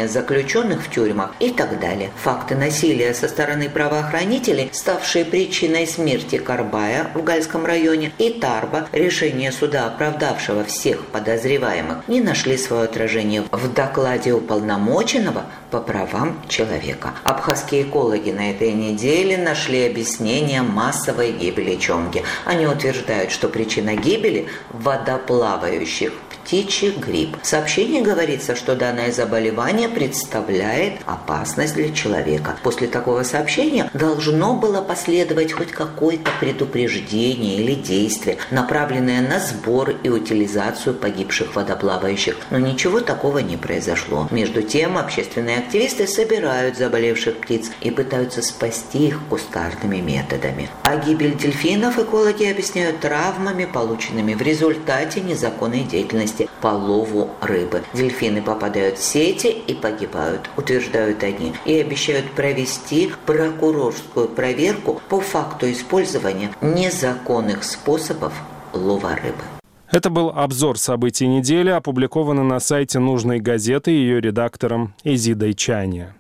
содержание заключенных в тюрьмах и так далее. Факты насилия со стороны правоохранителей, ставшие причиной смерти Карбая в Гальском районе, и Тарба, решение суда, оправдавшего всех подозреваемых, не нашли свое отражение в докладе уполномоченного по правам человека. Абхазские экологи на этой неделе нашли объяснение массовой гибели чонги. Они утверждают, что причина гибели – водоплавающих птичий грипп. В сообщении говорится, что данное заболевание представляет опасность для человека. После такого сообщения должно было последовать хоть какое-то предупреждение или действие, направленное на сбор и утилизацию погибших водоплавающих. Но ничего такого не произошло. Между тем, общественные активисты собирают заболевших птиц и пытаются спасти их кустарными методами. А гибель дельфинов экологи объясняют травмами, полученными в результате незаконной деятельности по лову рыбы. Дельфины попадают в сети и погибают, утверждают они, и обещают провести прокурорскую проверку по факту использования незаконных способов лова рыбы. Это был обзор событий недели, опубликованный на сайте нужной газеты ее редактором Изидой Чайне.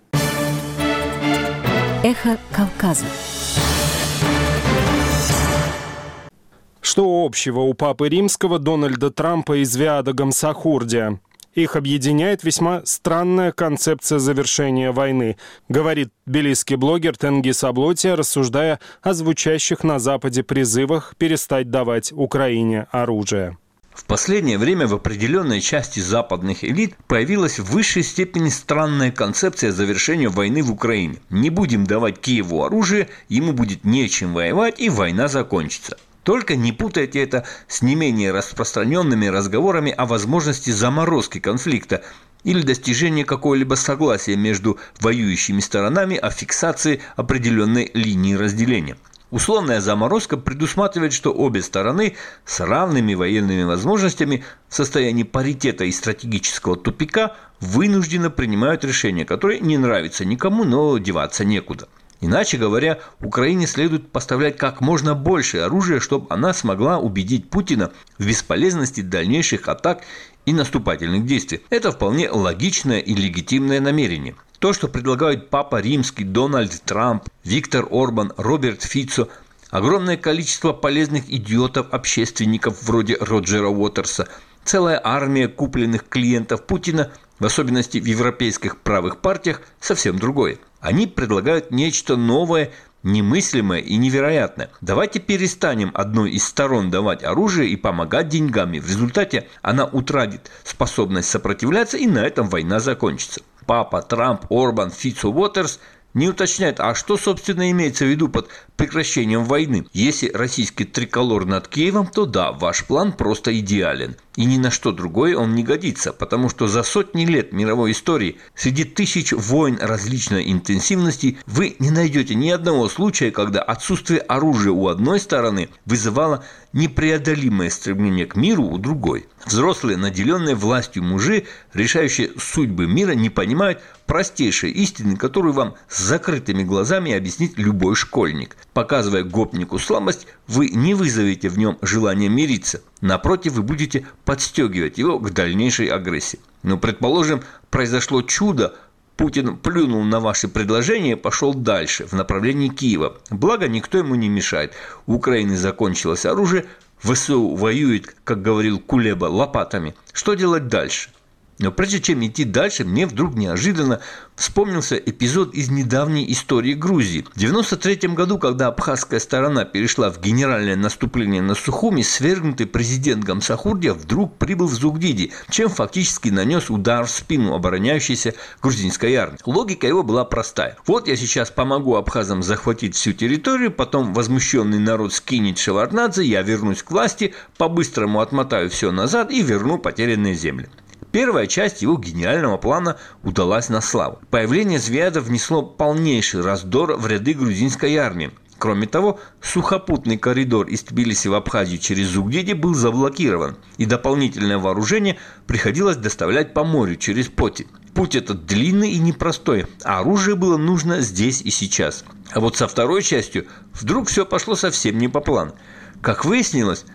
Эхо Кавказа. Что общего у папы римского Дональда Трампа и Звиада Гамсахурдия? Их объединяет весьма странная концепция завершения войны, говорит тбилисский блогер Тенгиз Аблотия, рассуждая о звучащих на Западе призывах перестать давать Украине оружие. В последнее время в определенной части западных элит появилась в высшей степени странная концепция завершения войны в Украине. Не будем давать Киеву оружие, ему будет нечем воевать, и война закончится. Только не путайте это с не менее распространенными разговорами о возможности заморозки конфликта или достижения какого-либо согласия между воюющими сторонами о фиксации определенной линии разделения. Условная заморозка предусматривает, что обе стороны с равными военными возможностями в состоянии паритета и стратегического тупика вынужденно принимают решения, которые не нравятся никому, но деваться некуда. Иначе говоря, Украине следует поставлять как можно больше оружия, чтобы она смогла убедить Путина в бесполезности дальнейших атак и наступательных действий. Это вполне логичное и легитимное намерение. То, что предлагают Папа Римский, Дональд Трамп, Виктор Орбан, Роберт Фицо, огромное количество полезных идиотов-общественников вроде Роджера Уотерса, целая армия купленных клиентов Путина, в особенности в европейских правых партиях, совсем другое. Они предлагают нечто новое, немыслимое и невероятное. Давайте перестанем одной из сторон давать оружие и помогать деньгами. В результате она утратит способность сопротивляться, и на этом война закончится. Папа, Трамп, Орбан, Фицо, Уотерс не уточняют, а что, собственно, имеется в виду под прекращением войны. Если российский триколор над Киевом, то да, ваш план просто идеален. И ни на что другое он не годится, потому что за сотни лет мировой истории среди тысяч войн различной интенсивности вы не найдете ни одного случая, когда отсутствие оружия у одной стороны вызывало непреодолимое стремление к миру у другой. Взрослые, наделенные властью мужи, решающие судьбы мира, не понимают простейшей истины, которую вам с закрытыми глазами объяснит любой школьник. Показывая гопнику слабость, вы не вызовете в нем желание мириться. Напротив, вы будете подстегивать его к дальнейшей агрессии. Но, предположим, произошло чудо, Путин плюнул на ваши предложения и пошел дальше, в направлении Киева. Благо, никто ему не мешает. У Украины закончилось оружие, ВСУ воюет, как говорил Кулеба, лопатами. Что делать дальше? Но прежде чем идти дальше, мне вдруг неожиданно вспомнился эпизод из недавней истории Грузии. В девяносто третьем году, когда абхазская сторона перешла в генеральное наступление на Сухуми, свергнутый президент Гамсахурдия вдруг прибыл в Зугдиди, чем фактически нанес удар в спину обороняющейся грузинской армии. Логика его была простая. Вот я сейчас помогу абхазам захватить всю территорию, потом возмущенный народ скинет Шеварднадзе, я вернусь к власти, по-быстрому отмотаю все назад и верну потерянные земли. Первая часть его гениального плана удалась на славу. Появление Звиада внесло полнейший раздор в ряды грузинской армии. Кроме того, сухопутный коридор из Тбилиси в Абхазию через Зугдиди был заблокирован, и дополнительное вооружение приходилось доставлять по морю через Поти. Путь этот длинный и непростой, а оружие было нужно здесь и сейчас. А вот со второй частью вдруг все пошло совсем не по плану. Как выяснилось,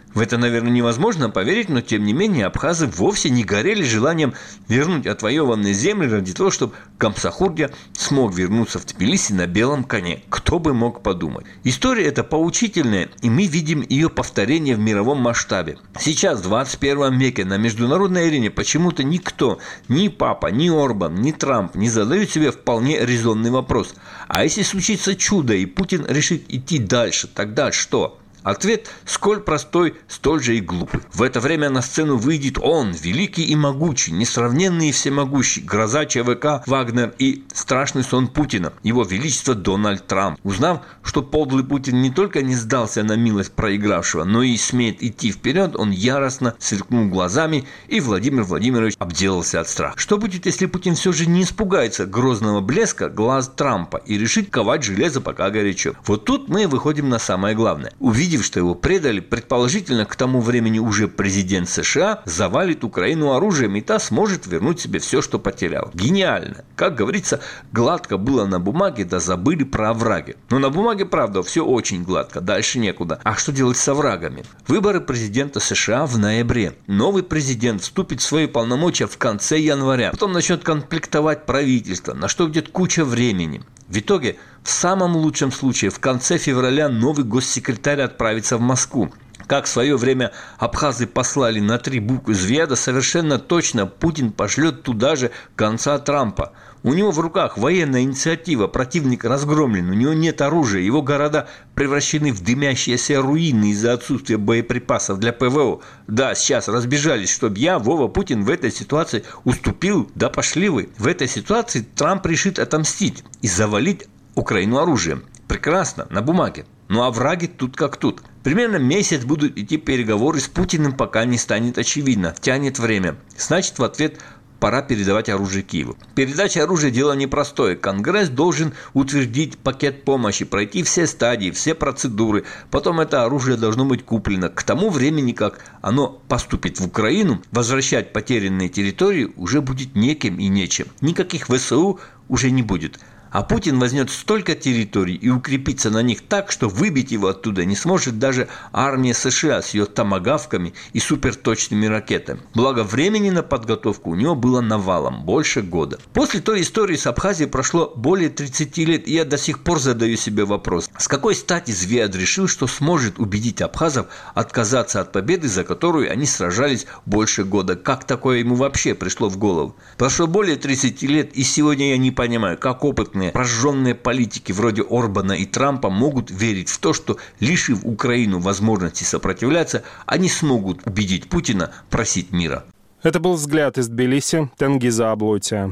В это, наверное, невозможно поверить, но тем не менее абхазы вовсе не горели желанием вернуть отвоеванные земли ради того, чтобы Камсахурдия смог вернуться в Тбилиси на белом коне. Кто бы мог подумать. История эта поучительная, и мы видим ее повторение в мировом масштабе. Сейчас, в двадцать первом веке, на международной арене почему-то никто, ни Папа, ни Орбан, ни Трамп не задают себе вполне резонный вопрос. А если случится чудо, и Путин решит идти дальше, тогда что? Ответ сколь простой, столь же и глупый. В это время на сцену выйдет он, великий и могучий, несравненный и всемогущий, гроза ЧВК Вагнер и страшный сон Путина, его величество Дональд Трамп. Узнав, что подлый Путин не только не сдался на милость проигравшего, но и смеет идти вперед, он яростно сверкнул глазами, и Владимир Владимирович обделался от страха. Что будет, если Путин все же не испугается грозного блеска глаз Трампа и решит ковать железо пока горячо? Вот тут мы выходим на самое главное. Увидев, что его предали, предположительно, к тому времени уже президент США завалит Украину оружием, и та сможет вернуть себе все, что потерял. Гениально. Как говорится, гладко было на бумаге, да забыли про овраги. Но на бумаге, правда, все очень гладко, дальше некуда. А что делать с оврагами? Выборы президента США в ноябре. Новый президент вступит в свои полномочия в конце января. Потом начнет комплектовать правительство, на что уйдет куча времени. В итоге, в самом лучшем случае, в конце февраля новый госсекретарь отправится в Москву. Как в свое время абхазы послали на три буквы Зведа, совершенно точно Путин пошлет туда же конца Трампа. У него в руках военная инициатива, противник разгромлен, у него нет оружия, его города превращены в дымящиеся руины из-за отсутствия боеприпасов для ПВО. Да, сейчас разбежались, чтобы я, Вова, Путин в этой ситуации уступил, да пошли вы. В этой ситуации Трамп решит отомстить и завалить Украину оружием. Прекрасно, на бумаге. Ну а враги тут как тут. Примерно месяц будут идти переговоры с Путиным, пока не станет очевидно. Тянет время. Значит, в ответ пора передавать оружие Киеву. Передача оружия – дело непростое. Конгресс должен утвердить пакет помощи, пройти все стадии, все процедуры. Потом это оружие должно быть куплено. К тому времени, как оно поступит в Украину, возвращать потерянные территории уже будет неким и нечем. Никаких ВСУ уже не будет. А Путин возьмет столько территорий и укрепится на них так, что выбить его оттуда не сможет даже армия США с ее томагавками и суперточными ракетами. Благо времени на подготовку у него было навалом, больше года. После той истории с Абхазией прошло более тридцати лет, и я до сих пор задаю себе вопрос. С какой стати Звеяд решил, что сможет убедить абхазов отказаться от победы, за которую они сражались больше года? Как такое ему вообще пришло в голову? Прошло более тридцати лет, и сегодня я не понимаю, как опытные прожженные политики вроде Орбана и Трампа могут верить в то, что, лишив Украину возможности сопротивляться, они смогут убедить Путина просить мира. Это был «Взгляд» из Тбилиси. Тенгиза Аблотия.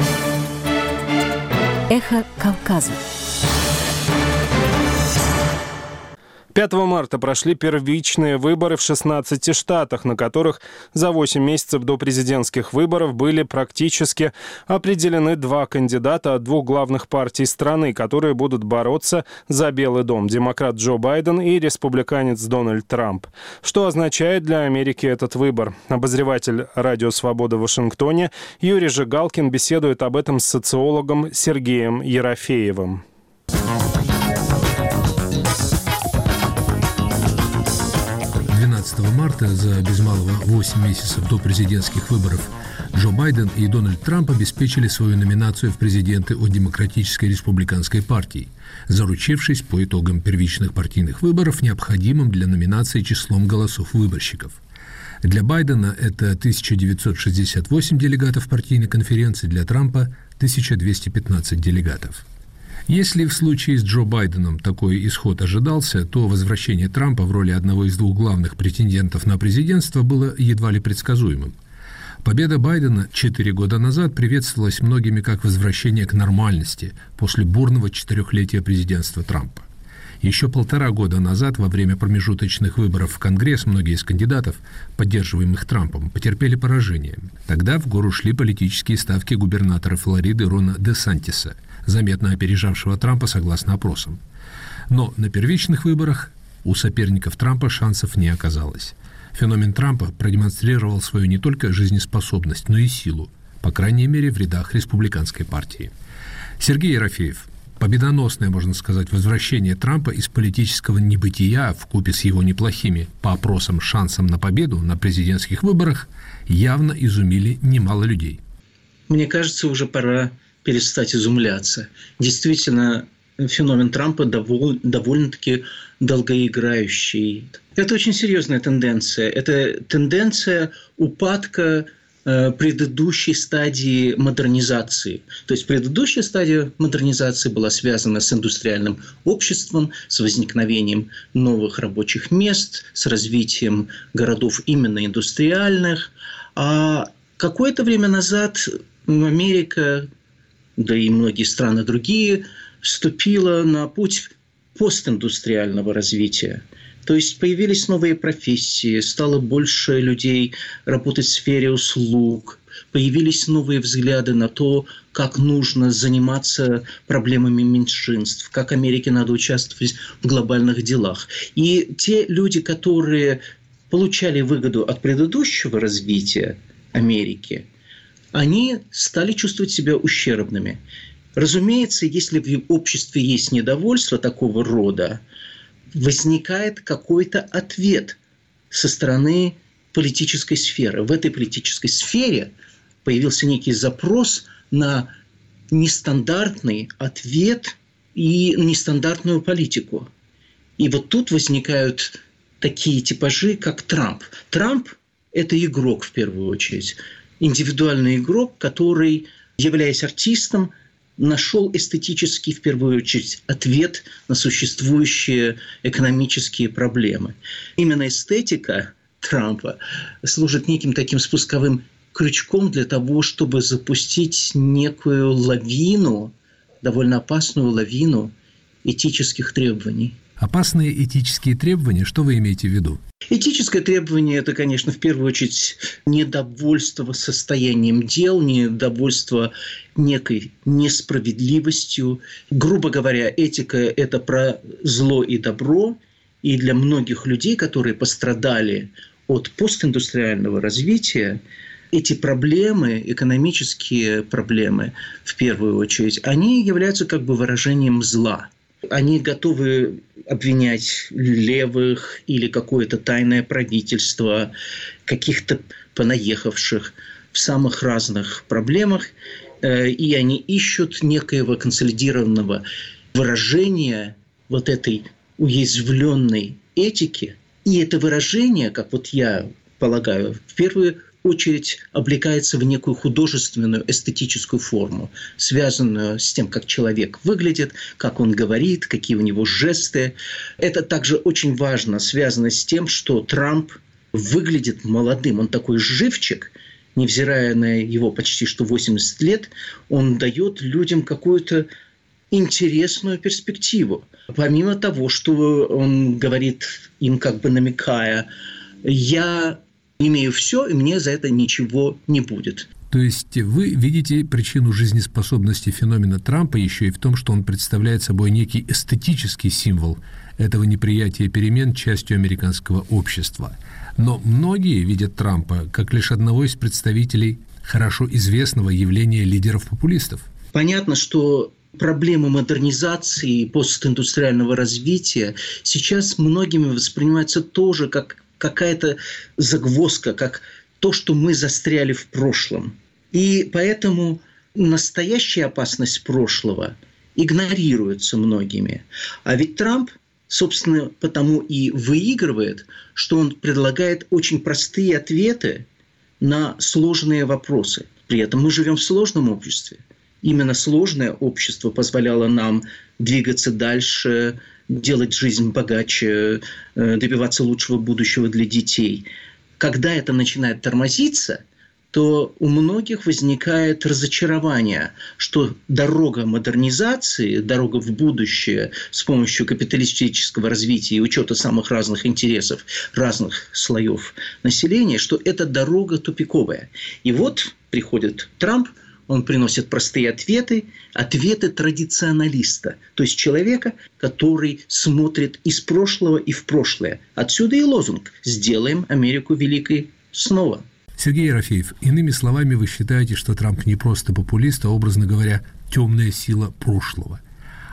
Эхо Кавказа. пятого марта прошли первичные выборы в шестнадцати штатах, на которых за восемь месяцев до президентских выборов были практически определены два кандидата от двух главных партий страны, которые будут бороться за Белый дом – демократ Джо Байден и республиканец Дональд Трамп. Что означает для Америки этот выбор? Обозреватель «Радио Свобода» в Вашингтоне Юрий Жигалкин беседует об этом с социологом Сергеем Ерофеевым. двенадцатого марта, за без малого восемь месяцев до президентских выборов, Джо Байден и Дональд Трамп обеспечили свою номинацию в президенты от Демократической республиканской партии, заручившись по итогам первичных партийных выборов необходимым для номинации числом голосов выборщиков. Для Байдена это тысяча девятьсот шестьдесят восемь делегатов партийной конференции, для Трампа – тысяча двести пятнадцать делегатов. Если в случае с Джо Байденом такой исход ожидался, то возвращение Трампа в роли одного из двух главных претендентов на президентство было едва ли предсказуемым. Победа Байдена четыре года назад приветствовалась многими как возвращение к нормальности после бурного четырехлетия президентства Трампа. Еще полтора года назад, во время промежуточных выборов в Конгресс, многие из кандидатов, поддерживаемых Трампом, потерпели поражение. Тогда в гору шли политические ставки губернатора Флориды Рона Де Сантиса, заметно опережавшего Трампа согласно опросам. Но на первичных выборах у соперников Трампа шансов не оказалось. Феномен Трампа продемонстрировал свою не только жизнеспособность, но и силу, по крайней мере в рядах республиканской партии. Сергей Ерофеев, Победоносное, можно сказать, возвращение Трампа из политического небытия вкупе с его неплохими по опросам шансом на победу на президентских выборах явно изумили немало людей. Мне кажется, уже пора перестать изумляться. Действительно, феномен Трампа доволь, довольно-таки долгоиграющий. Это очень серьезная тенденция. Это тенденция упадка предыдущей стадии модернизации. То есть предыдущая стадия модернизации была связана с индустриальным обществом, с возникновением новых рабочих мест, с развитием городов именно индустриальных. А какое-то время назад Америка, да и многие страны другие, вступила на путь постиндустриального развития. То есть появились новые профессии, стало больше людей работать в сфере услуг, появились новые взгляды на то, как нужно заниматься проблемами меньшинств, как Америке надо участвовать в глобальных делах. И те люди, которые получали выгоду от предыдущего развития Америки, они стали чувствовать себя ущербными. Разумеется, если в обществе есть недовольство такого рода, возникает какой-то ответ со стороны политической сферы. В этой политической сфере появился некий запрос на нестандартный ответ и нестандартную политику. И вот тут возникают такие типажи, как Трамп. Трамп – это игрок в первую очередь. Индивидуальный игрок, который, являясь артистом, нашел эстетический, в первую очередь, ответ на существующие экономические проблемы. Именно эстетика Трампа служит неким таким спусковым крючком для того, чтобы запустить некую лавину, довольно опасную лавину этических требований. Опасные этические требования, что вы имеете в виду? Этическое требование – это, конечно, в первую очередь недовольство состоянием дел, недовольство некой несправедливостью. Грубо говоря, этика – это про зло и добро. И для многих людей, которые пострадали от постиндустриального развития, эти проблемы, экономические проблемы, в первую очередь, они являются как бы выражением зла. Они готовы обвинять левых или какое-то тайное правительство, каких-то понаехавших в самых разных проблемах, и они ищут некоего консолидированного выражения вот этой уязвленной этики. И это выражение, как вот я полагаю, в первую очередь облекается в некую художественную эстетическую форму, связанную с тем, как человек выглядит, как он говорит, какие у него жесты. Это также очень важно, связано с тем, что Трамп выглядит молодым. Он такой живчик, невзирая на его почти что восемьдесят лет, он дает людям какую-то интересную перспективу. Помимо того, что он говорит им, как бы намекая, «я имею все, и мне за это ничего не будет». То есть вы видите причину жизнеспособности феномена Трампа еще и в том, что он представляет собой некий эстетический символ этого неприятия перемен частью американского общества. Но многие видят Трампа как лишь одного из представителей хорошо известного явления лидеров-популистов. Понятно, что проблемы модернизации и постиндустриального развития сейчас многими воспринимаются тоже как какая-то загвоздка, как то, что мы застряли в прошлом. И поэтому настоящая опасность прошлого игнорируется многими. А ведь Трамп, собственно, потому и выигрывает, что он предлагает очень простые ответы на сложные вопросы. При этом мы живем в сложном обществе. Именно сложное общество позволяло нам двигаться дальше, делать жизнь богаче, добиваться лучшего будущего для детей. Когда это начинает тормозиться, то у многих возникает разочарование, что дорога модернизации, дорога в будущее с помощью капиталистического развития и учета самых разных интересов разных слоев населения, что эта дорога тупиковая. И вот приходит Трамп, он приносит простые ответы, ответы традиционалиста, то есть человека, который смотрит из прошлого и в прошлое. Отсюда и лозунг «Сделаем Америку великой снова». Сергей Ерофеев, иными словами, вы считаете, что Трамп не просто популист, а, образно говоря, темная сила прошлого.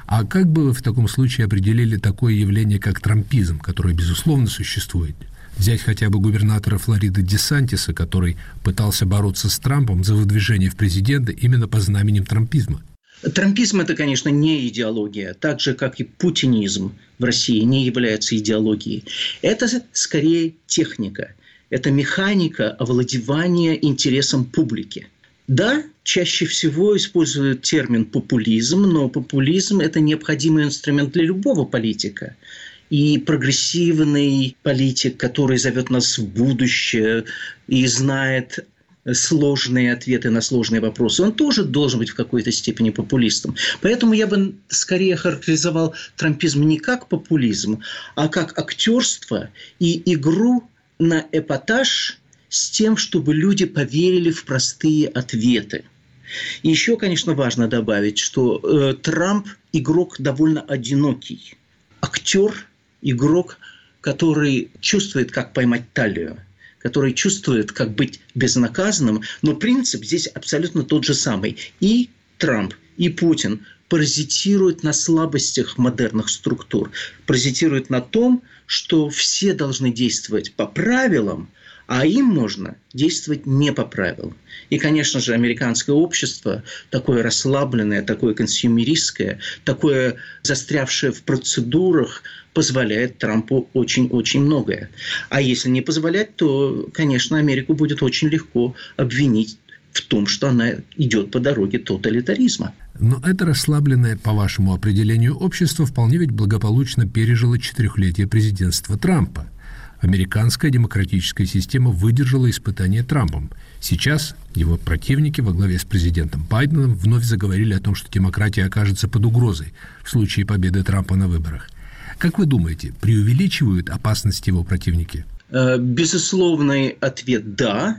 А как бы вы в таком случае определили такое явление, как трампизм, которое, безусловно, существует? Взять хотя бы губернатора Флориды Десантиса, который пытался бороться с Трампом за выдвижение в президенты именно по знаменем трампизма. Трампизм – это, конечно, не идеология, так же, как и путинизм в России не является идеологией. Это скорее техника, это механика овладевания интересом публики. Да, чаще всего используют термин «популизм», но популизм – это необходимый инструмент для любого политика. И прогрессивный политик, который зовет нас в будущее и знает сложные ответы на сложные вопросы, он тоже должен быть в какой-то степени популистом. Поэтому я бы скорее характеризовал трампизм не как популизм, а как актерство и игру на эпатаж с тем, чтобы люди поверили в простые ответы. И еще, конечно, важно добавить, что э, Трамп – игрок довольно одинокий. Актер – игрок, который чувствует, как поймать талию, который чувствует, как быть безнаказанным, но принцип здесь абсолютно тот же самый. И Трамп, и Путин паразитируют на слабостях модерных структур, паразитируют на том, что все должны действовать по правилам, а им можно действовать не по правилам. И, конечно же, американское общество, такое расслабленное, такое консюмеристское, такое застрявшее в процедурах, позволяет Трампу очень-очень многое. А если не позволять, то, конечно, Америку будет очень легко обвинить в том, что она идет по дороге тоталитаризма. Но это расслабленное, по вашему определению, общество вполне ведь благополучно пережило четырехлетие президентства Трампа. Американская демократическая система выдержала испытание Трампом. Сейчас его противники во главе с президентом Байденом вновь заговорили о том, что демократия окажется под угрозой в случае победы Трампа на выборах. Как вы думаете, преувеличивают опасность его противники? Безусловный ответ – да.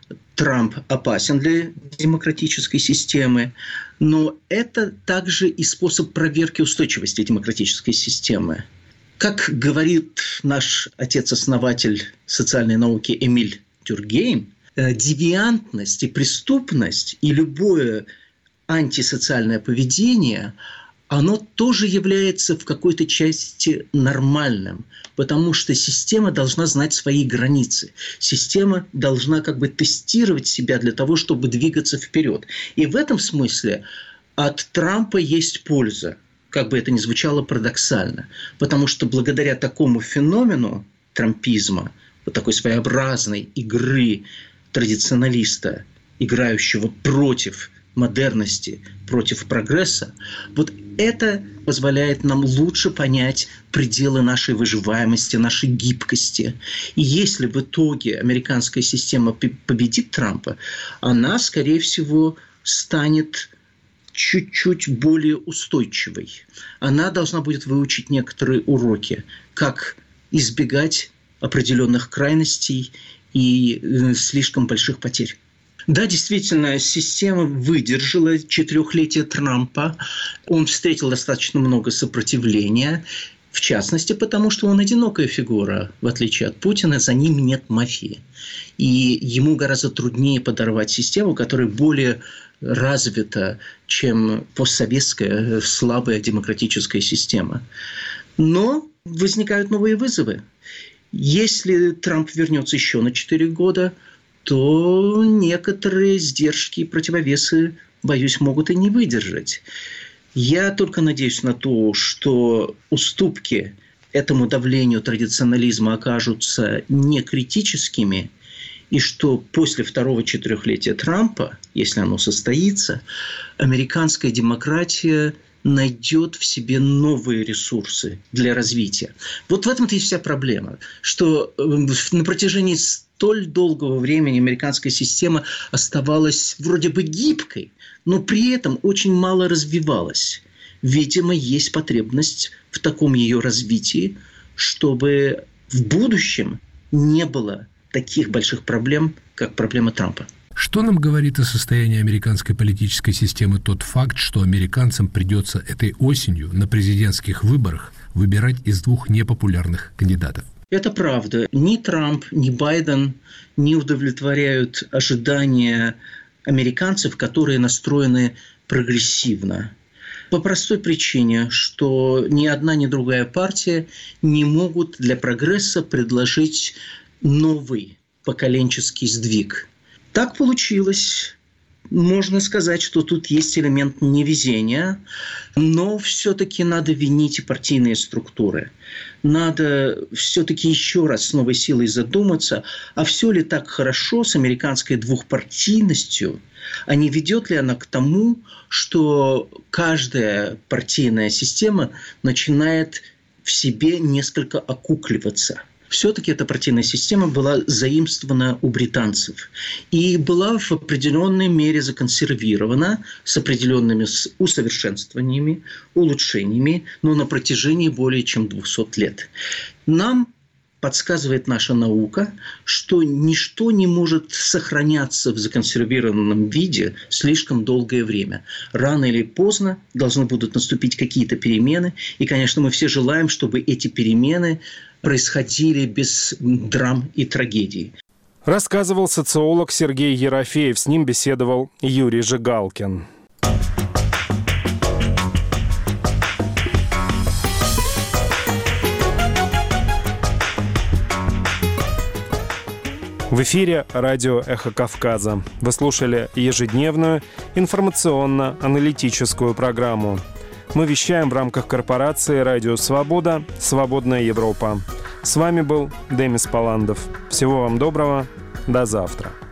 Трамп опасен для демократической системы, но это также и способ проверки устойчивости демократической системы. Как говорит наш отец-основатель социальной науки Эмиль Дюркгейм, девиантность и преступность и любое антисоциальное поведение, оно тоже является в какой-то части нормальным, потому что система должна знать свои границы. Система должна как бы тестировать себя для того, чтобы двигаться вперед. И в этом смысле от Трампа есть польза, как бы это ни звучало парадоксально, потому что благодаря такому феномену трампизма, вот такой своеобразной игры традиционалиста, играющего против модерности, против прогресса, вот это позволяет нам лучше понять пределы нашей выживаемости, нашей гибкости. И если в итоге американская система победит Трампа, она, скорее всего, станет чуть-чуть более устойчивой. Она должна будет выучить некоторые уроки, как избегать определенных крайностей и э, слишком больших потерь. Да, действительно, система выдержала четырехлетие Трампа. Он встретил достаточно много сопротивления, в частности, потому что он одинокая фигура, в отличие от Путина, за ним нет мафии. И ему гораздо труднее подорвать систему, которая более развита, чем постсоветская слабая демократическая система. Но возникают новые вызовы. Если Трамп вернется еще на четыре года, то некоторые сдержки и противовесы, боюсь, могут и не выдержать. Я только надеюсь на то, что уступки этому давлению традиционализма окажутся не критическими, и что после второго четырехлетия Трампа, если оно состоится, американская демократия найдет в себе новые ресурсы для развития. Вот в этом-то и вся проблема, что на протяжении столь долгого времени американская система оставалась вроде бы гибкой, но при этом очень мало развивалась. Видимо, есть потребность в таком ее развитии, чтобы в будущем не было таких больших проблем, как проблема Трампа. Что нам говорит о состоянии американской политической системы тот факт, что американцам придется этой осенью на президентских выборах выбирать из двух непопулярных кандидатов? Это правда. Ни Трамп, ни Байден не удовлетворяют ожидания американцев, которые настроены прогрессивно. По простой причине, что ни одна, ни другая партия не могут для прогресса предложить новый поколенческий сдвиг. Так получилось. Можно сказать, что тут есть элемент невезения, но все-таки надо винить и партийные структуры. Надо все-таки еще раз с новой силой задуматься, а все ли так хорошо с американской двухпартийностью, а не ведет ли она к тому, что каждая партийная система начинает в себе несколько окукливаться. Все-таки эта партийная система была заимствована у британцев и была в определенной мере законсервирована с определенными усовершенствованиями, улучшениями, но на протяжении более чем двухсот лет. Нам подсказывает наша наука, что ничто не может сохраняться в законсервированном виде слишком долгое время. Рано или поздно должны будут наступить какие-то перемены. И, конечно, мы все желаем, чтобы эти перемены происходили без драм и трагедий. Рассказывал социолог Сергей Ерофеев. С ним беседовал Юрий Жигалкин. В эфире радио «Эхо Кавказа». Вы слушали ежедневную информационно-аналитическую программу. Мы вещаем в рамках корпорации «Радио Свобода. Свободная Европа». С вами был Демис Паландов. Всего вам доброго. До завтра.